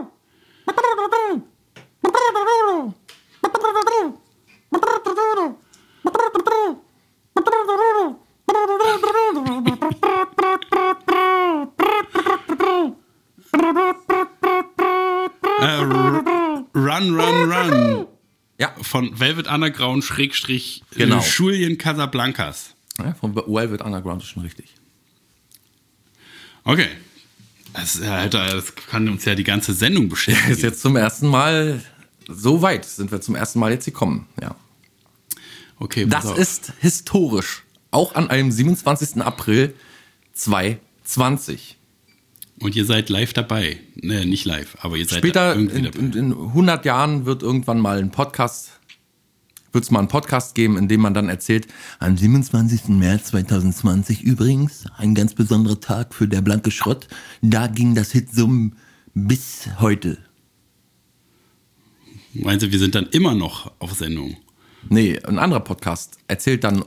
Run, Run, Run. Ja. Von Velvet Underground / Genau. Julian Casablancas. Ja, von Velvet Underground ist schon richtig. Okay. Das kann uns ja die ganze Sendung beschäftigen. Ist jetzt zum ersten Mal, so weit sind wir zum ersten Mal jetzt gekommen. Ja. Okay, Das ist historisch. Auch an einem 27. April 2020. Und ihr seid live dabei. Ne, nicht live, aber ihr seid Später, irgendwie dabei. in 100 Jahren wird irgendwann mal ein Podcast, wird es mal einen Podcast geben, in dem man dann erzählt, am 27. März 2020 übrigens, ein ganz besonderer Tag für der blanke Schrott, da ging das Hitsummen bis heute. Meinst du, wir sind dann immer noch auf Sendung? Nee, ein anderer Podcast erzählt dann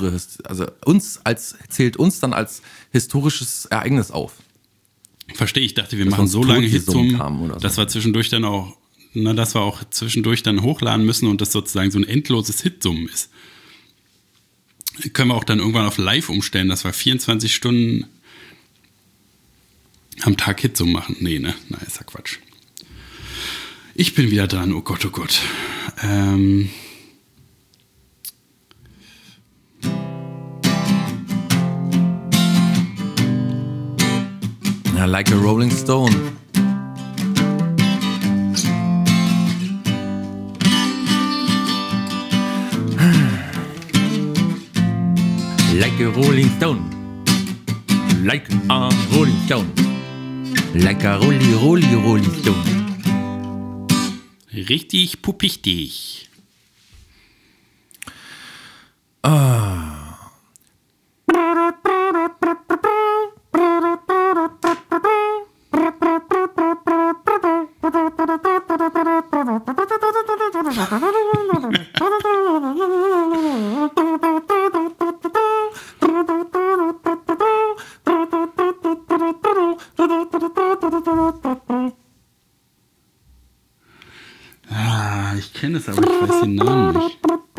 zählt uns dann als historisches Ereignis auf. Verstehe, ich dachte, wir Dass machen uns so lange Totgesungen Hitsum, kamen oder so. dass wir zwischendurch dann auch, dass wir auch zwischendurch dann hochladen müssen und das sozusagen so ein endloses Hitsummen ist. Können wir auch dann irgendwann auf live umstellen, dass wir 24 Stunden am Tag Hitsummen machen? Nee, ne? Nein, ist ja Quatsch. Ich bin wieder dran, oh Gott, oh Gott. Ja, like a Rolling Stone. Like a Rolling Stone. Like a Rolling Stone. Like a Rolling Stone. Richtig puppichtig. Ich kenne es, aber ich weiß den Namen nicht.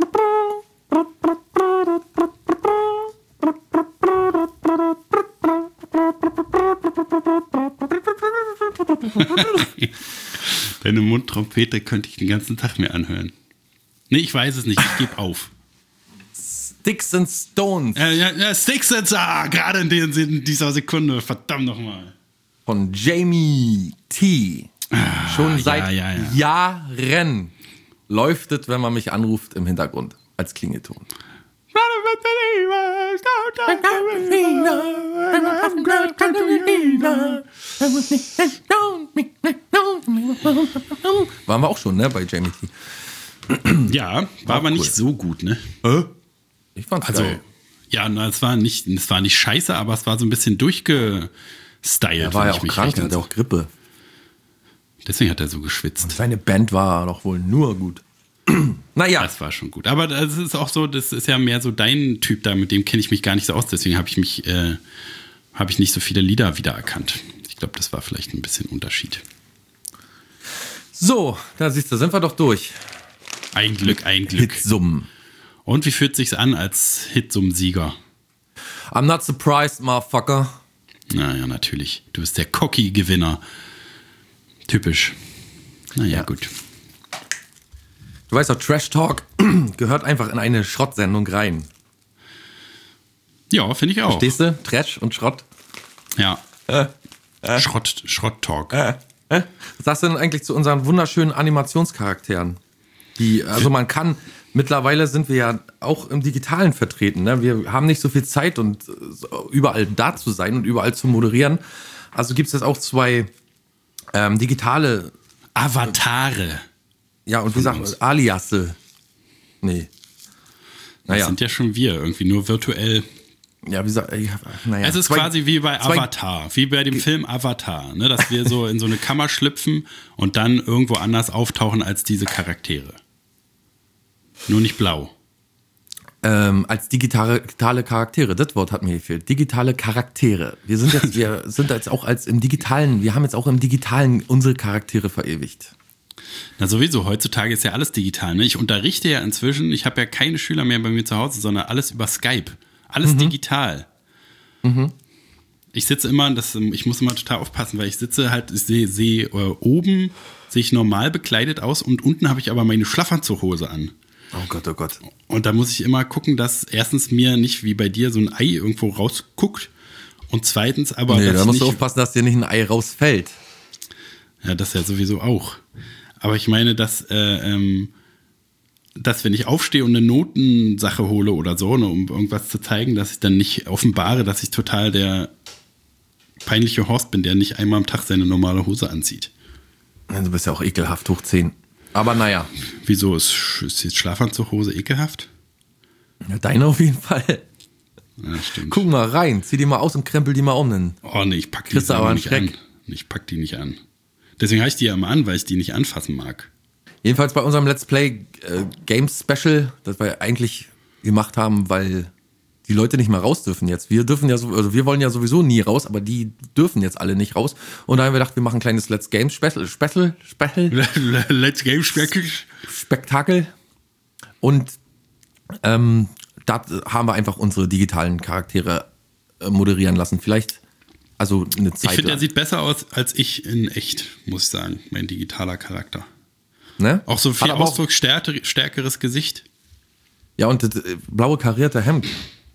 Deine Mundtrompete könnte ich den ganzen Tag mir anhören. Nee, ich weiß es nicht, ich gebe auf. Sticks and Stones. Ja, Sticks and Stones, gerade in dieser Sekunde, verdammt nochmal. Von Jamie T. Schon seit Jahren läuft es, wenn man mich anruft, im Hintergrund als Klingelton. Waren wir auch schon, ne, bei Jamie T. Ja, war aber cool. nicht so gut, ne? Ich fand's Also, geil. ja, es war nicht scheiße, aber es war so ein bisschen durchgestylt. Er war ja auch krank, er hatte auch Grippe. Deswegen hat er so geschwitzt. Seine Band war doch wohl nur gut. Naja. Das war schon gut. Aber das ist auch so, das ist ja mehr so dein Typ da, mit dem kenne ich mich gar nicht so aus. Deswegen habe ich nicht so viele Lieder wiedererkannt. Ich glaube, das war vielleicht ein bisschen Unterschied. So, da siehst du, sind wir doch durch. Ein Glück. Hitsummen. Und wie fühlt sich's an als Hitsummen-Sieger? I'm not surprised, motherfucker. Naja, natürlich. Du bist der Cocky-Gewinner. Typisch. Naja, gut. Du weißt doch, Trash Talk gehört einfach in eine Schrottsendung rein. Ja, finde ich auch. Verstehst du? Trash und Schrott. Ja. Schrott-Talk. Was sagst du denn eigentlich zu unseren wunderschönen Animationscharakteren? Also man kann, mittlerweile sind wir ja auch im Digitalen vertreten. Ne? Wir haben nicht so viel Zeit und überall da zu sein und überall zu moderieren. Also gibt es jetzt auch 2 digitale Avatare. Ja, und wie sagt man, Aliasse. Nee. Das sind ja schon wir, irgendwie nur virtuell. Ja, wie gesagt, naja. Es ist quasi wie bei Avatar, wie bei dem Film Avatar, ne, dass wir so in so eine Kammer schlüpfen und dann irgendwo anders auftauchen als diese Charaktere. Nur nicht blau. Als digitale Charaktere, das Wort hat mir gefehlt. Digitale Charaktere. Wir sind jetzt auch wir haben jetzt auch im Digitalen unsere Charaktere verewigt. Na sowieso, heutzutage ist ja alles digital. Ne? Ich unterrichte ja inzwischen, ich habe ja keine Schüler mehr bei mir zu Hause, sondern alles über Skype. Alles digital. Ich sitze immer, ich muss immer total aufpassen, weil ich sitze halt, ich sehe oben, sehe ich normal bekleidet aus und unten habe ich aber meine Schlafanzughose an. Oh Gott, oh Gott. Und da muss ich immer gucken, dass erstens mir nicht wie bei dir so ein Ei irgendwo rausguckt und zweitens aber... Nee, da musst du aufpassen, dass dir nicht ein Ei rausfällt. Ja, das ja sowieso auch. Aber ich meine, dass wenn ich aufstehe und eine Notensache hole oder so, ne, um irgendwas zu zeigen, dass ich dann nicht offenbare, dass ich total der peinliche Horst bin, der nicht einmal am Tag seine normale Hose anzieht. Du bist ja auch ekelhaft hoch 10. Aber naja. Wieso ist die Schlafanzughose ekelhaft? Ja, deine auf jeden Fall. Ja, stimmt. Guck mal rein, zieh die mal aus und krempel die mal um. Oh nee, ich pack die nicht an. Ich pack die nicht an. Deswegen habe ich die ja immer an, weil ich die nicht anfassen mag. Jedenfalls bei unserem Let's Play Games Special, das wir eigentlich gemacht haben, weil die Leute nicht mehr raus dürfen jetzt. Wir dürfen ja wir wollen ja sowieso nie raus, aber die dürfen jetzt alle nicht raus. Und da haben wir gedacht, wir machen ein kleines Let's Games Special. Let's Games Special. Spektakel. Und da haben wir einfach unsere digitalen Charaktere moderieren lassen. Vielleicht, also eine Zeit. Ich finde, er sieht besser aus als ich in echt, muss ich sagen, mein digitaler Charakter. Ne? Auch so viel ausdrucksstärkeres Gesicht. Ja, und das blaue karierte Hemd.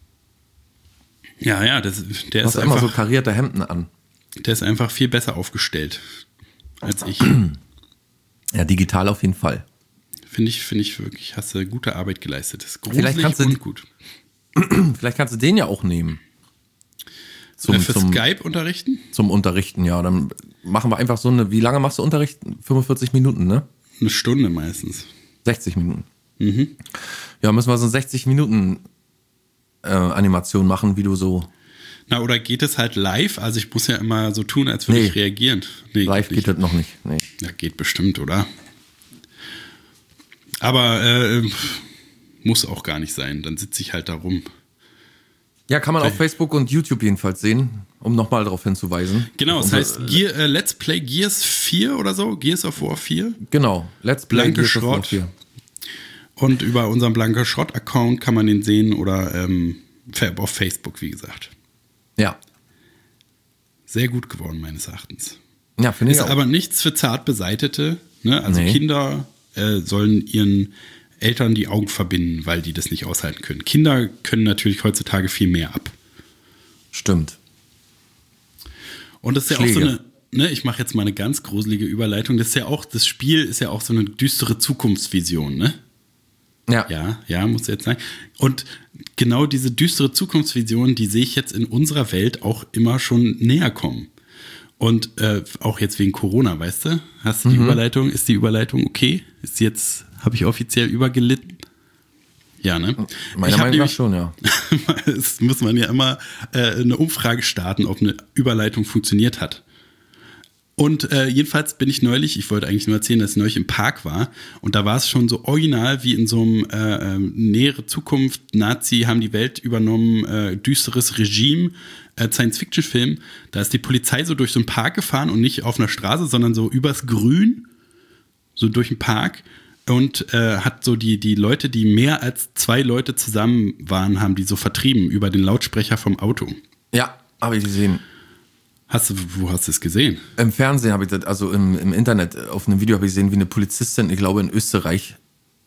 Ja, der ist immer so karierte Hemden an. Der ist einfach viel besser aufgestellt als ich. Ja, digital auf jeden Fall. Finde ich wirklich, hast du gute Arbeit geleistet. Das ist gruselig und gut. Vielleicht kannst du den ja auch nehmen. Für Skype unterrichten? Zum Unterrichten, ja. Dann machen wir einfach so wie lange machst du Unterricht? 45 Minuten, ne? Eine Stunde meistens. 60 Minuten. Ja, müssen wir so 60 Minuten Animation machen, wie du so... Na, oder geht es halt live? Also ich muss ja immer so tun, als würde ich reagieren. Nee, live geht das noch nicht. Nee. Ja, geht bestimmt, oder? Aber muss auch gar nicht sein. Dann sitze ich halt da rum. Ja, kann man auf Facebook und YouTube jedenfalls sehen, um nochmal darauf hinzuweisen. Genau, das heißt Let's Play Gears 4 oder so, Gears of War 4. Genau, Let's Play Gears of War 4. Und über unseren Blanke Schrott-Account kann man den sehen oder auf Facebook, wie gesagt. Ja. Sehr gut geworden, meines Erachtens. Ja, finde ich auch. Ist aber nichts für zart Beseitete. Ne? Also Kinder sollen ihren Eltern die Augen verbinden, weil die das nicht aushalten können. Kinder können natürlich heutzutage viel mehr ab. Stimmt. Und das ist ja auch so eine, ne, ich mache jetzt mal eine ganz gruselige Überleitung, das Spiel ist ja auch so eine düstere Zukunftsvision, ne? Ja, muss ich jetzt sagen. Und genau diese düstere Zukunftsvision, die sehe ich jetzt in unserer Welt auch immer schon näher kommen. Und auch jetzt wegen Corona, weißt du? Hast du die Überleitung? Ist die Überleitung okay? Habe ich offiziell übergelitten? Ja, ne? Meiner Meinung nach schon, ja. Es muss man ja immer eine Umfrage starten, ob eine Überleitung funktioniert hat. Und jedenfalls bin ich neulich, ich wollte eigentlich nur erzählen, dass ich neulich im Park war und da war es schon so original wie in so einem nähere Zukunft, Nazi haben die Welt übernommen, düsteres Regime, Science-Fiction-Film. Da ist die Polizei so durch so einen Park gefahren und nicht auf einer Straße, sondern so übers Grün, so durch den Park und hat so die Leute, die mehr als 2 Leute zusammen waren, haben die so vertrieben über den Lautsprecher vom Auto. Ja, habe ich gesehen. Wo hast du es gesehen? Im Fernsehen habe ich das, also im Internet, auf einem Video habe ich gesehen, wie eine Polizistin, ich glaube in Österreich,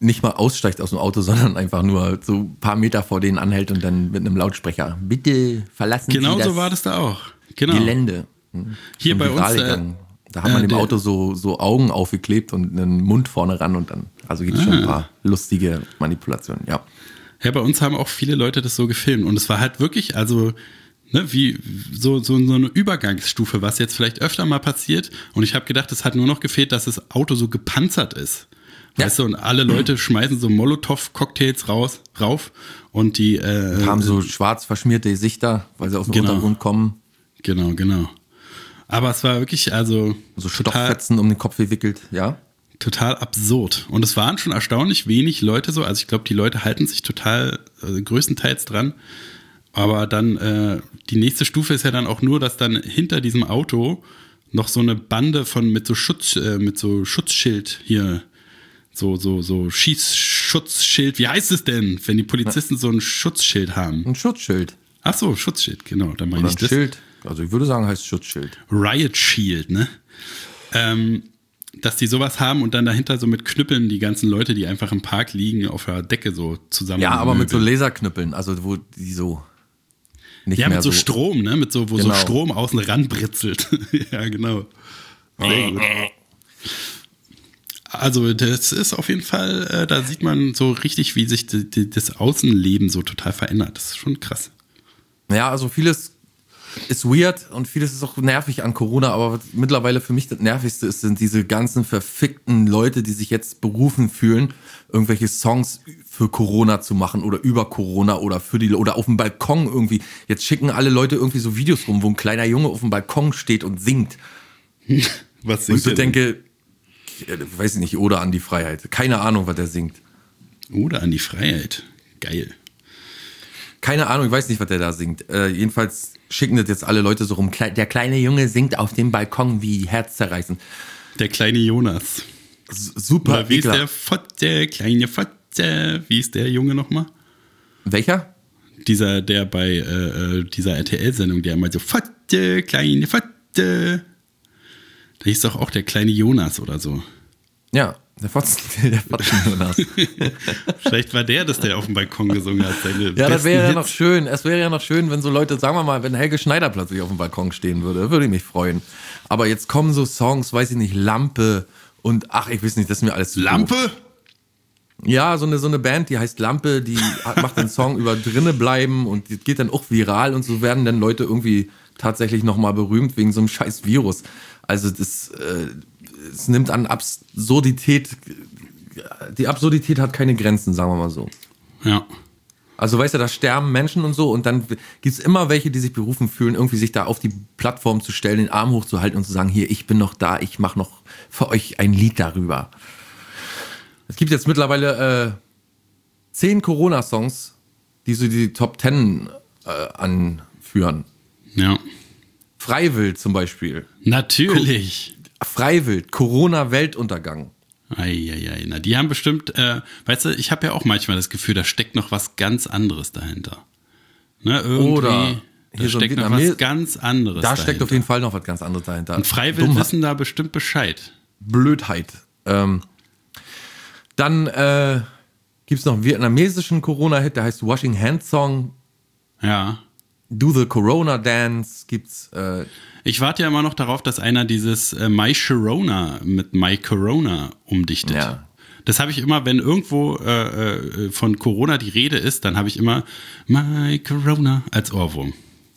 nicht mal aussteigt aus dem Auto, sondern einfach nur so ein paar Meter vor denen anhält und dann mit einem Lautsprecher, bitte verlassen Sie Genau das so war das da auch. Genau. Gelände. Hier Schon bei viral uns. gegangen. Da hat man dem Auto so Augen aufgeklebt und einen Mund vorne ran und dann, also gibt es schon ein paar lustige Manipulationen, ja. Ja, bei uns haben auch viele Leute das so gefilmt und es war halt wirklich, also wie so eine Übergangsstufe, was jetzt vielleicht öfter mal passiert und ich habe gedacht, es hat nur noch gefehlt, dass das Auto so gepanzert ist. Ja. Weißt du, und alle Leute schmeißen so Molotow-Cocktails rauf und die haben so schwarz verschmierte Gesichter, weil sie aus dem Untergrund kommen. Genau. Aber es war wirklich, also so Stofffetzen um den Kopf gewickelt, ja. Total absurd. Und es waren schon erstaunlich wenig Leute so. Also ich glaube, die Leute halten sich total größtenteils dran. Aber dann die nächste Stufe ist ja dann auch nur, dass dann hinter diesem Auto noch so eine Bande mit so Schutzschild hier, so Schießschutzschild. Wie heißt es denn, wenn die Polizisten so ein Schutzschild haben? Ein Schutzschild. Ach so, Schutzschild, genau. Da meine ich das. Schild. Also ich würde sagen, heißt Schutzschild. Riot Shield, ne? Dass die sowas haben und dann dahinter so mit Knüppeln die ganzen Leute, die einfach im Park liegen, auf der Decke so zusammen. Ja, aber mit so Laserknüppeln, also wo die so nicht ja, mehr mit so Strom, ne? Mit so, wo genau. so Strom außen ran britzelt. Ja, genau. Sehr gut. Also das ist auf jeden Fall, da sieht man so richtig, wie sich das Außenleben so total verändert. Das ist schon krass. Ja, also vieles ist weird und vieles ist auch nervig an Corona, aber mittlerweile für mich das Nervigste sind diese ganzen verfickten Leute, die sich jetzt berufen fühlen, irgendwelche Songs für Corona zu machen oder über Corona oder oder auf dem Balkon irgendwie. Jetzt schicken alle Leute irgendwie so Videos rum, wo ein kleiner Junge auf dem Balkon steht und singt. Was singt und ich so der denke, weiß ich nicht, oder an die Freiheit. Keine Ahnung, was der singt. Oder an die Freiheit. Geil. Keine Ahnung, ich weiß nicht, was der da singt. Jedenfalls schicken das jetzt alle Leute so rum. Der kleine Junge singt auf dem Balkon wie herzzerreißend. Der kleine Jonas. Super. Oder wie ist der Fotze, kleine Fotze? Wie ist der Junge nochmal? Welcher? Der bei dieser RTL-Sendung, der immer so Fotze, kleine Fotze. Da hieß doch auch der kleine Jonas oder so. Ja, der Fotzen-Jonas. Vielleicht war der auf dem Balkon gesungen hat. Ja, das wäre ja noch schön. Es wäre ja noch schön, wenn so Leute, sagen wir mal, wenn Helge Schneider plötzlich auf dem Balkon stehen würde. Würde ich mich freuen. Aber jetzt kommen so Songs, weiß ich nicht, Lampe und ach, ich weiß nicht, das ist mir alles zu Lampe? doof. Ja, so eine Band, die heißt Lampe, die macht den Song über drinne bleiben und die geht dann auch viral und so werden dann Leute irgendwie tatsächlich nochmal berühmt wegen so einem scheiß Virus. Also es nimmt an Absurdität, die Absurdität hat keine Grenzen, sagen wir mal so. Ja. Also weißt du, da sterben Menschen und so und dann gibt es immer welche, die sich berufen fühlen, irgendwie sich da auf die Plattform zu stellen, den Arm hochzuhalten und zu sagen, hier, ich bin noch da, ich mache noch für euch ein Lied darüber. Es gibt jetzt mittlerweile 10 Corona-Songs, die so die Top 10 anführen. Ja. Freiwild zum Beispiel. Natürlich. Freiwild, Corona-Weltuntergang. Eieiei, na die haben bestimmt, weißt du, ich habe ja auch manchmal das Gefühl, da steckt noch was ganz anderes dahinter. Ne, irgendwie, oder da steckt noch was ganz anderes da dahinter. steckt auf jeden Fall noch was ganz anderes dahinter. Und Freiwild wissen da bestimmt Bescheid. Blödheit. Dann gibt es noch einen vietnamesischen Corona-Hit, der heißt Washing Hands Song. Ja. Do the Corona Dance gibt's. Ich warte ja immer noch darauf, dass einer dieses My Sharona mit My Corona umdichtet. Ja. Das habe ich immer, wenn irgendwo von Corona die Rede ist, dann habe ich immer My Corona als Ohrwurm.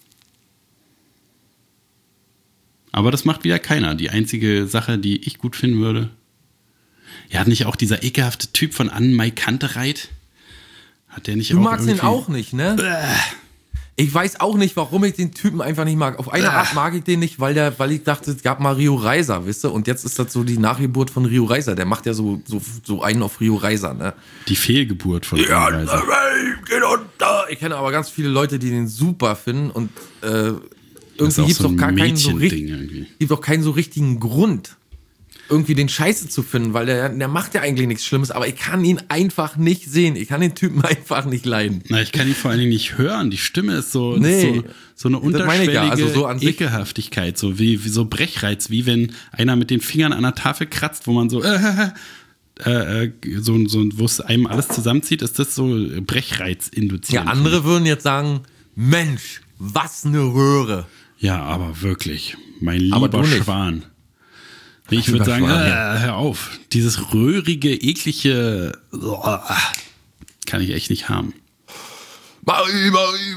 Aber das macht wieder keiner. Die einzige Sache, die ich gut finden würde. Ja, hat nicht auch dieser ekelhafte Typ von Anne-Mai Kantereit? Hat der nicht Du auch magst irgendwie... den auch nicht, ne? Ich weiß auch nicht, warum ich den Typen einfach nicht mag. Auf eine Art mag ich den nicht, weil ich dachte, es gab mal Rio Reiser, wisst ihr? Und jetzt ist das so die Nachgeburt von Rio Reiser. Der macht ja so einen auf Rio Reiser, ne? Die Fehlgeburt von Rio Reiser. Ich kenne aber ganz viele Leute, die den super finden und irgendwie gibt es doch gar keinen so richtigen Grund, irgendwie den Scheiße zu finden, weil der macht ja eigentlich nichts Schlimmes, aber ich kann ihn einfach nicht sehen. Ich kann den Typen einfach nicht leiden. Na, ich kann ihn vor allen Dingen nicht hören. Die Stimme ist so eine unterschwellige ja. Also so an sich Ekelhaftigkeit, so wie so Brechreiz, wie wenn einer mit den Fingern an der Tafel kratzt, wo man so wo es einem alles zusammenzieht, ist das so Brechreiz induziert. Ja, andere würden jetzt sagen, Mensch, was eine Röhre. Ja, aber wirklich, mein Aber lieber du nicht. Schwan. Ich würde sagen, Schwan, ja. hör auf. Dieses röhrige, eklige kann ich echt nicht haben. Marie.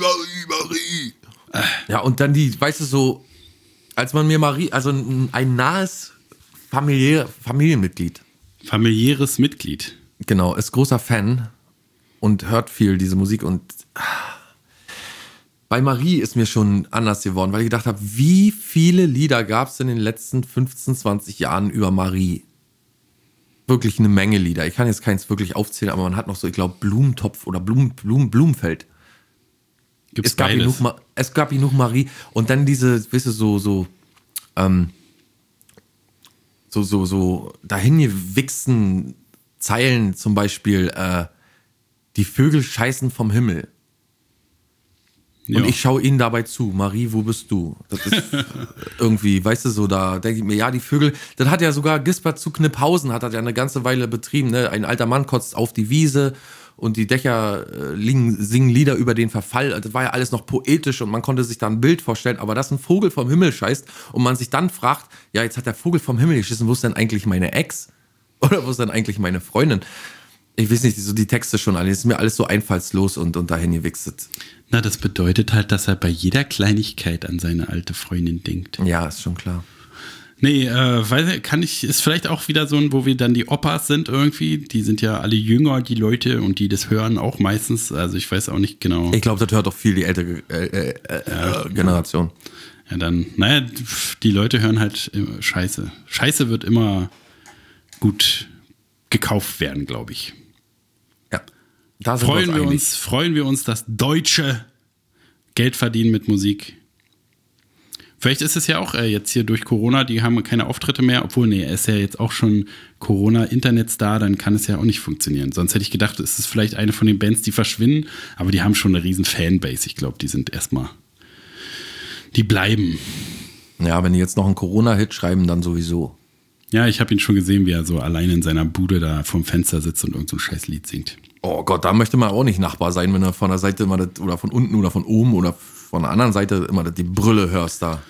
Ja, und dann weißt du, so, als man mir Marie, also ein nahes Familienmitglied. Familiäres Mitglied. Genau, ist großer Fan und hört viel diese Musik. Und bei Marie ist mir schon anders geworden, weil ich gedacht habe, wie viele Lieder gab es in den letzten 15, 20 Jahren über Marie? Wirklich eine Menge Lieder. Ich kann jetzt keins wirklich aufzählen, aber man hat noch so, ich glaube, Blumentopf oder Blumenfeld. Gibt's Es gab genug Marie. Und dann diese, weißt du, so dahingewichsten Zeilen, zum Beispiel, die Vögel scheißen vom Himmel. Und ich schaue ihnen dabei zu. Marie, wo bist du? Das ist irgendwie, weißt du, so, da denke ich mir, ja, die Vögel, das hat ja sogar Gisbert zu Kniphausen, hat das ja eine ganze Weile betrieben, ne? Ein alter Mann kotzt auf die Wiese und die Dächer singen Lieder über den Verfall. Das war ja alles noch poetisch und man konnte sich da ein Bild vorstellen, aber dass ein Vogel vom Himmel scheißt und man sich dann fragt, ja, jetzt hat der Vogel vom Himmel geschissen, wo ist denn eigentlich meine Ex? Oder wo ist denn eigentlich meine Freundin? Ich weiß nicht, so die Texte schon alle. Es ist mir alles so einfallslos und dahin gewichset. Na, das bedeutet halt, dass er bei jeder Kleinigkeit an seine alte Freundin denkt. Ja, ist schon klar. Nee, ist vielleicht auch wieder so ein, wo wir dann die Opas sind irgendwie. Die sind ja alle jünger, die Leute, und die das hören auch meistens. Also ich weiß auch nicht genau. Ich glaube, das hört doch viel die ältere Generation. Ja, dann, naja, die Leute hören halt Scheiße. Scheiße wird immer gut gekauft werden, glaube ich. Ja. Da sind Freuen wir uns, dass Deutsche Geld verdienen mit Musik. Vielleicht ist es ja auch jetzt hier durch Corona, die haben keine Auftritte mehr, obwohl, er ist ja jetzt auch schon Corona-Internetstar, dann kann es ja auch nicht funktionieren. Sonst hätte ich gedacht, es ist vielleicht eine von den Bands, die verschwinden, aber die haben schon eine riesen Fanbase. Ich glaube, die bleiben. Ja, wenn die jetzt noch einen Corona-Hit schreiben, dann sowieso. Ja, ich habe ihn schon gesehen, wie er so allein in seiner Bude da vorm Fenster sitzt und irgend so ein Scheißlied singt. Oh Gott, da möchte man auch nicht Nachbar sein, wenn du von der Seite immer das, oder von unten oder von oben oder von der anderen Seite immer die Brülle hörst da.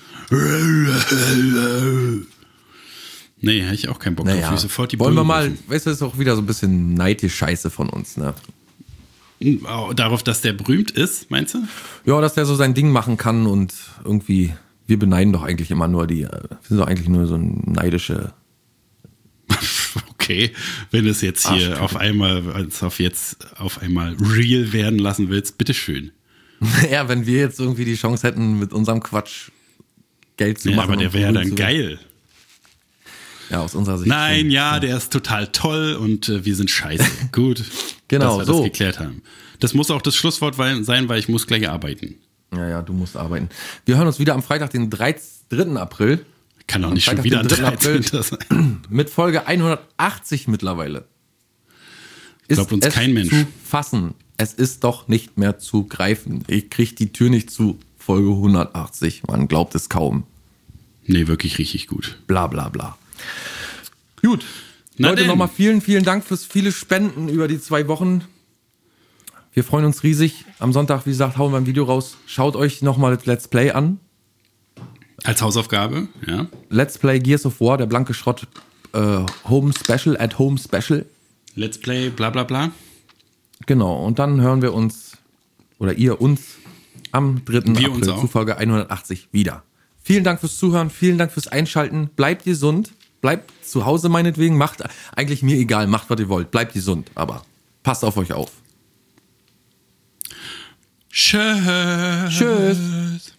Nee, hätte ich auch keinen Bock naja, drauf. Sofort die wollen wir Brille mal, rufen. weißt du, das ist auch wieder so ein bisschen neidisch Scheiße von uns, ne? Darauf, dass der berühmt ist, meinst du? Ja, dass der so sein Ding machen kann und irgendwie, wir beneiden doch eigentlich immer nur wir sind doch eigentlich nur so ein neidische. Okay, wenn du es jetzt hier auf einmal real werden lassen willst, bitteschön. Ja, wenn wir jetzt irgendwie die Chance hätten, mit unserem Quatsch Geld zu machen. Aber der wäre dann geil. Ja, aus unserer Sicht. Nein, schon. Ja, der ist total toll und wir sind scheiße. Gut, genau, dass wir das geklärt haben. Das muss auch das Schlusswort sein, weil ich muss gleich arbeiten. Ja, du musst arbeiten. Wir hören uns wieder am Freitag, den 3. April. Kann doch nicht schon wieder ein 13. sein. Mit Folge 180 mittlerweile. Glaubt uns kein Mensch. Zu fassen. Es ist doch nicht mehr zu greifen. Ich kriege die Tür nicht zu. Folge 180. Man glaubt es kaum. Nee, wirklich richtig gut. Bla bla bla. Gut. Leute, nochmal vielen, vielen Dank fürs viele Spenden über die 2 Wochen. Wir freuen uns riesig. Am Sonntag, wie gesagt, hauen wir ein Video raus. Schaut euch nochmal das Let's Play an. Als Hausaufgabe, ja. Let's Play Gears of War, der blanke Schrott Home Special, at Home Special. Let's Play, bla bla bla. Genau, und dann hören wir uns, oder ihr uns, am 3. April zu Folge 180 wieder. Vielen Dank fürs Zuhören, vielen Dank fürs Einschalten. Bleibt gesund, bleibt zu Hause meinetwegen, macht eigentlich mir egal, macht was ihr wollt. Bleibt gesund, aber passt auf euch auf. Tschüss. Tschüss.